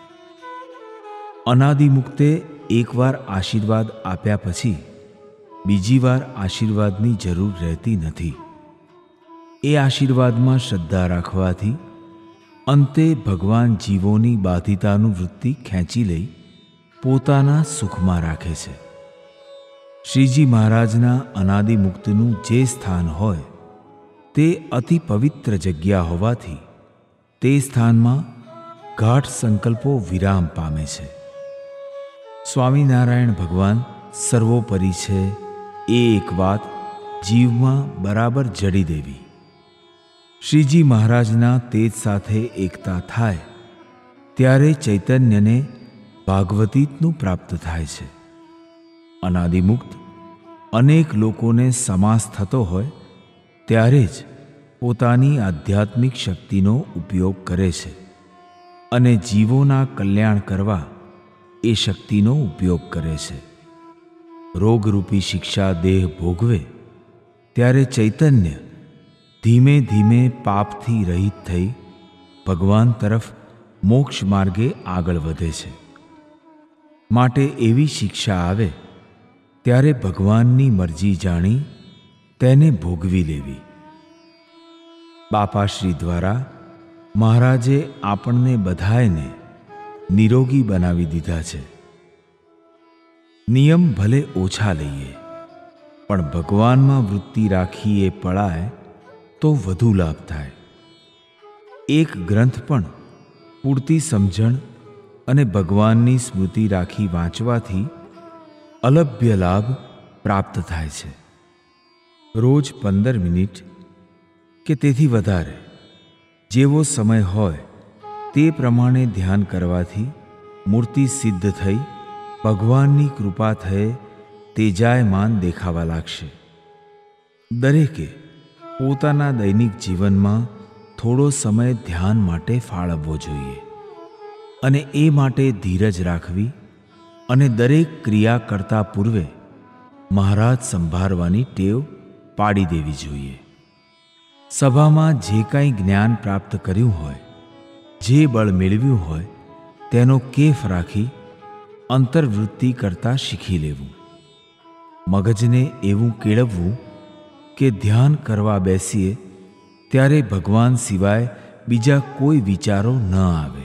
A: અનાદિમુક્તે એકવાર આશીર્વાદ આપ્યા પછી બીજી વાર આશીર્વાદની જરૂર રહેતી નથી. એ આશીર્વાદમાં શ્રદ્ધા રાખવાથી અંતે ભગવાન જીવોની બાધિતાનું વૃત્તિ ખેંચી લઈ પોતાના સુખમાં રાખે છે. શ્રીજી મહારાજના અનાદિ મુક્તનું જે સ્થાન હોય તે અતિ પવિત્ર જગ્યા હોવાથી તે સ્થાનમાં ગાઢ સંકલ્પો વિરામ પામે છે. સ્વામિનારાયણ ભગવાન સર્વોપરી છે એ એક વાત જીવમાં બરાબર જડી દેવી. શ્રીજી મહારાજના તેજ સાથે એકતા થાય ત્યારે ચૈતન્યને ભાગવતીતનું પ્રાપ્ત થાય છે. અનાદિમુક્ત અનેક લોકોને સમાસ થતો હોય ત્યારે જ પોતાની આધ્યાત્મિક શક્તિનો ઉપયોગ કરે છે અને જીવોના કલ્યાણ કરવા એ શક્તિનો ઉપયોગ કરે છે. રોગરૂપી શિક્ષા દેહ ભોગવે ત્યારે ચૈતન્ય ધીમે ધીમે પાપથી રહિત થઈ ભગવાન તરફ મોક્ષ માર્ગે આગળ વધે છે. માટે એવી શિક્ષા આવે ત્યારે ભગવાનની મરજી જાણી તેને ભોગવી લેવી. બાપાશ્રી દ્વારા મહારાજે આપણને બધાયને નિરોગી બનાવી દીધા છે. નિયમ ભલે ઓછા લઈએ પણ ભગવાનમાં વૃત્તિ રાખી એ પળાય તો વધુ લાભ થાય. એક ગ્રંથ પણ પૂરતી સમજણ અને ભગવાનની સ્મૃતિ રાખી વાંચવાથી અલભ્ય લાભ પ્રાપ્ત થાય છે. રોજ 15 મિનિટ કે તેથી વધારે જેવો સમય હોય તે પ્રમાણે ધ્યાન કરવાથી મૂર્તિ સિદ્ધ થઈ ભગવાનની કૃપા થયે તેજાયમાન દેખાવા લાગશે. દરેકે પોતાના દૈનિક જીવનમાં થોડો સમય ધ્યાન માટે ફાળવવો જોઈએ અને એ માટે ધીરજ રાખવી અને દરેક ક્રિયા કરતા પૂર્વે મહારાજ સંભાળવાની ટેવ પાડી દેવી જોઈએ. સભામાં જે કાંઈ જ્ઞાન પ્રાપ્ત કર્યું હોય, જે બળ મેળવ્યું હોય તેનો કેફ રાખી અંતર્વૃત્તિ કરતાં શીખી લેવું. મગજને એવું કેળવવું કે ધ્યાન કરવા બેસીએ ત્યારે ભગવાન સિવાય બીજા કોઈ વિચારો ન આવે.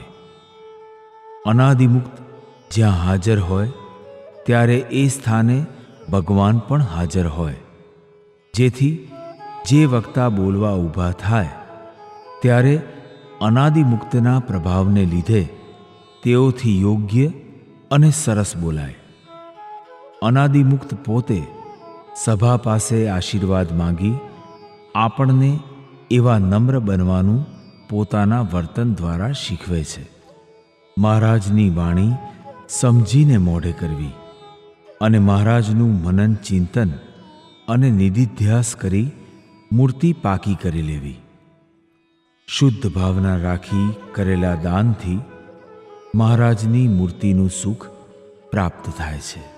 A: અનાદિમુક્ત જ્યાં હાજર હોય ત્યારે એ સ્થાને ભગવાન પણ હાજર હોય, જેથી જે વક્તા બોલવા ઊભા થાય ત્યારે અનાદિમુક્તના પ્રભાવને લીધે તેઓથી યોગ્ય અને સરસ બોલાય. અનાદિમુક્ત પોતે સભા પાસે આશીર્વાદ માંગી આપણને એવા નમ્ર બનવાનું પોતાના વર્તન દ્વારા શીખવે છે. મહારાજની વાણી સમજીને મોઢે કરવી અને મહારાજનું મનન ચિંતન અને નિધિધ્યાસ કરી મૂર્તિ પાકી કરી લેવી. શુદ્ધ ભાવના રાખી કરેલા દાનથી મહારાજની મૂર્તિનું સુખ પ્રાપ્ત થાય છે.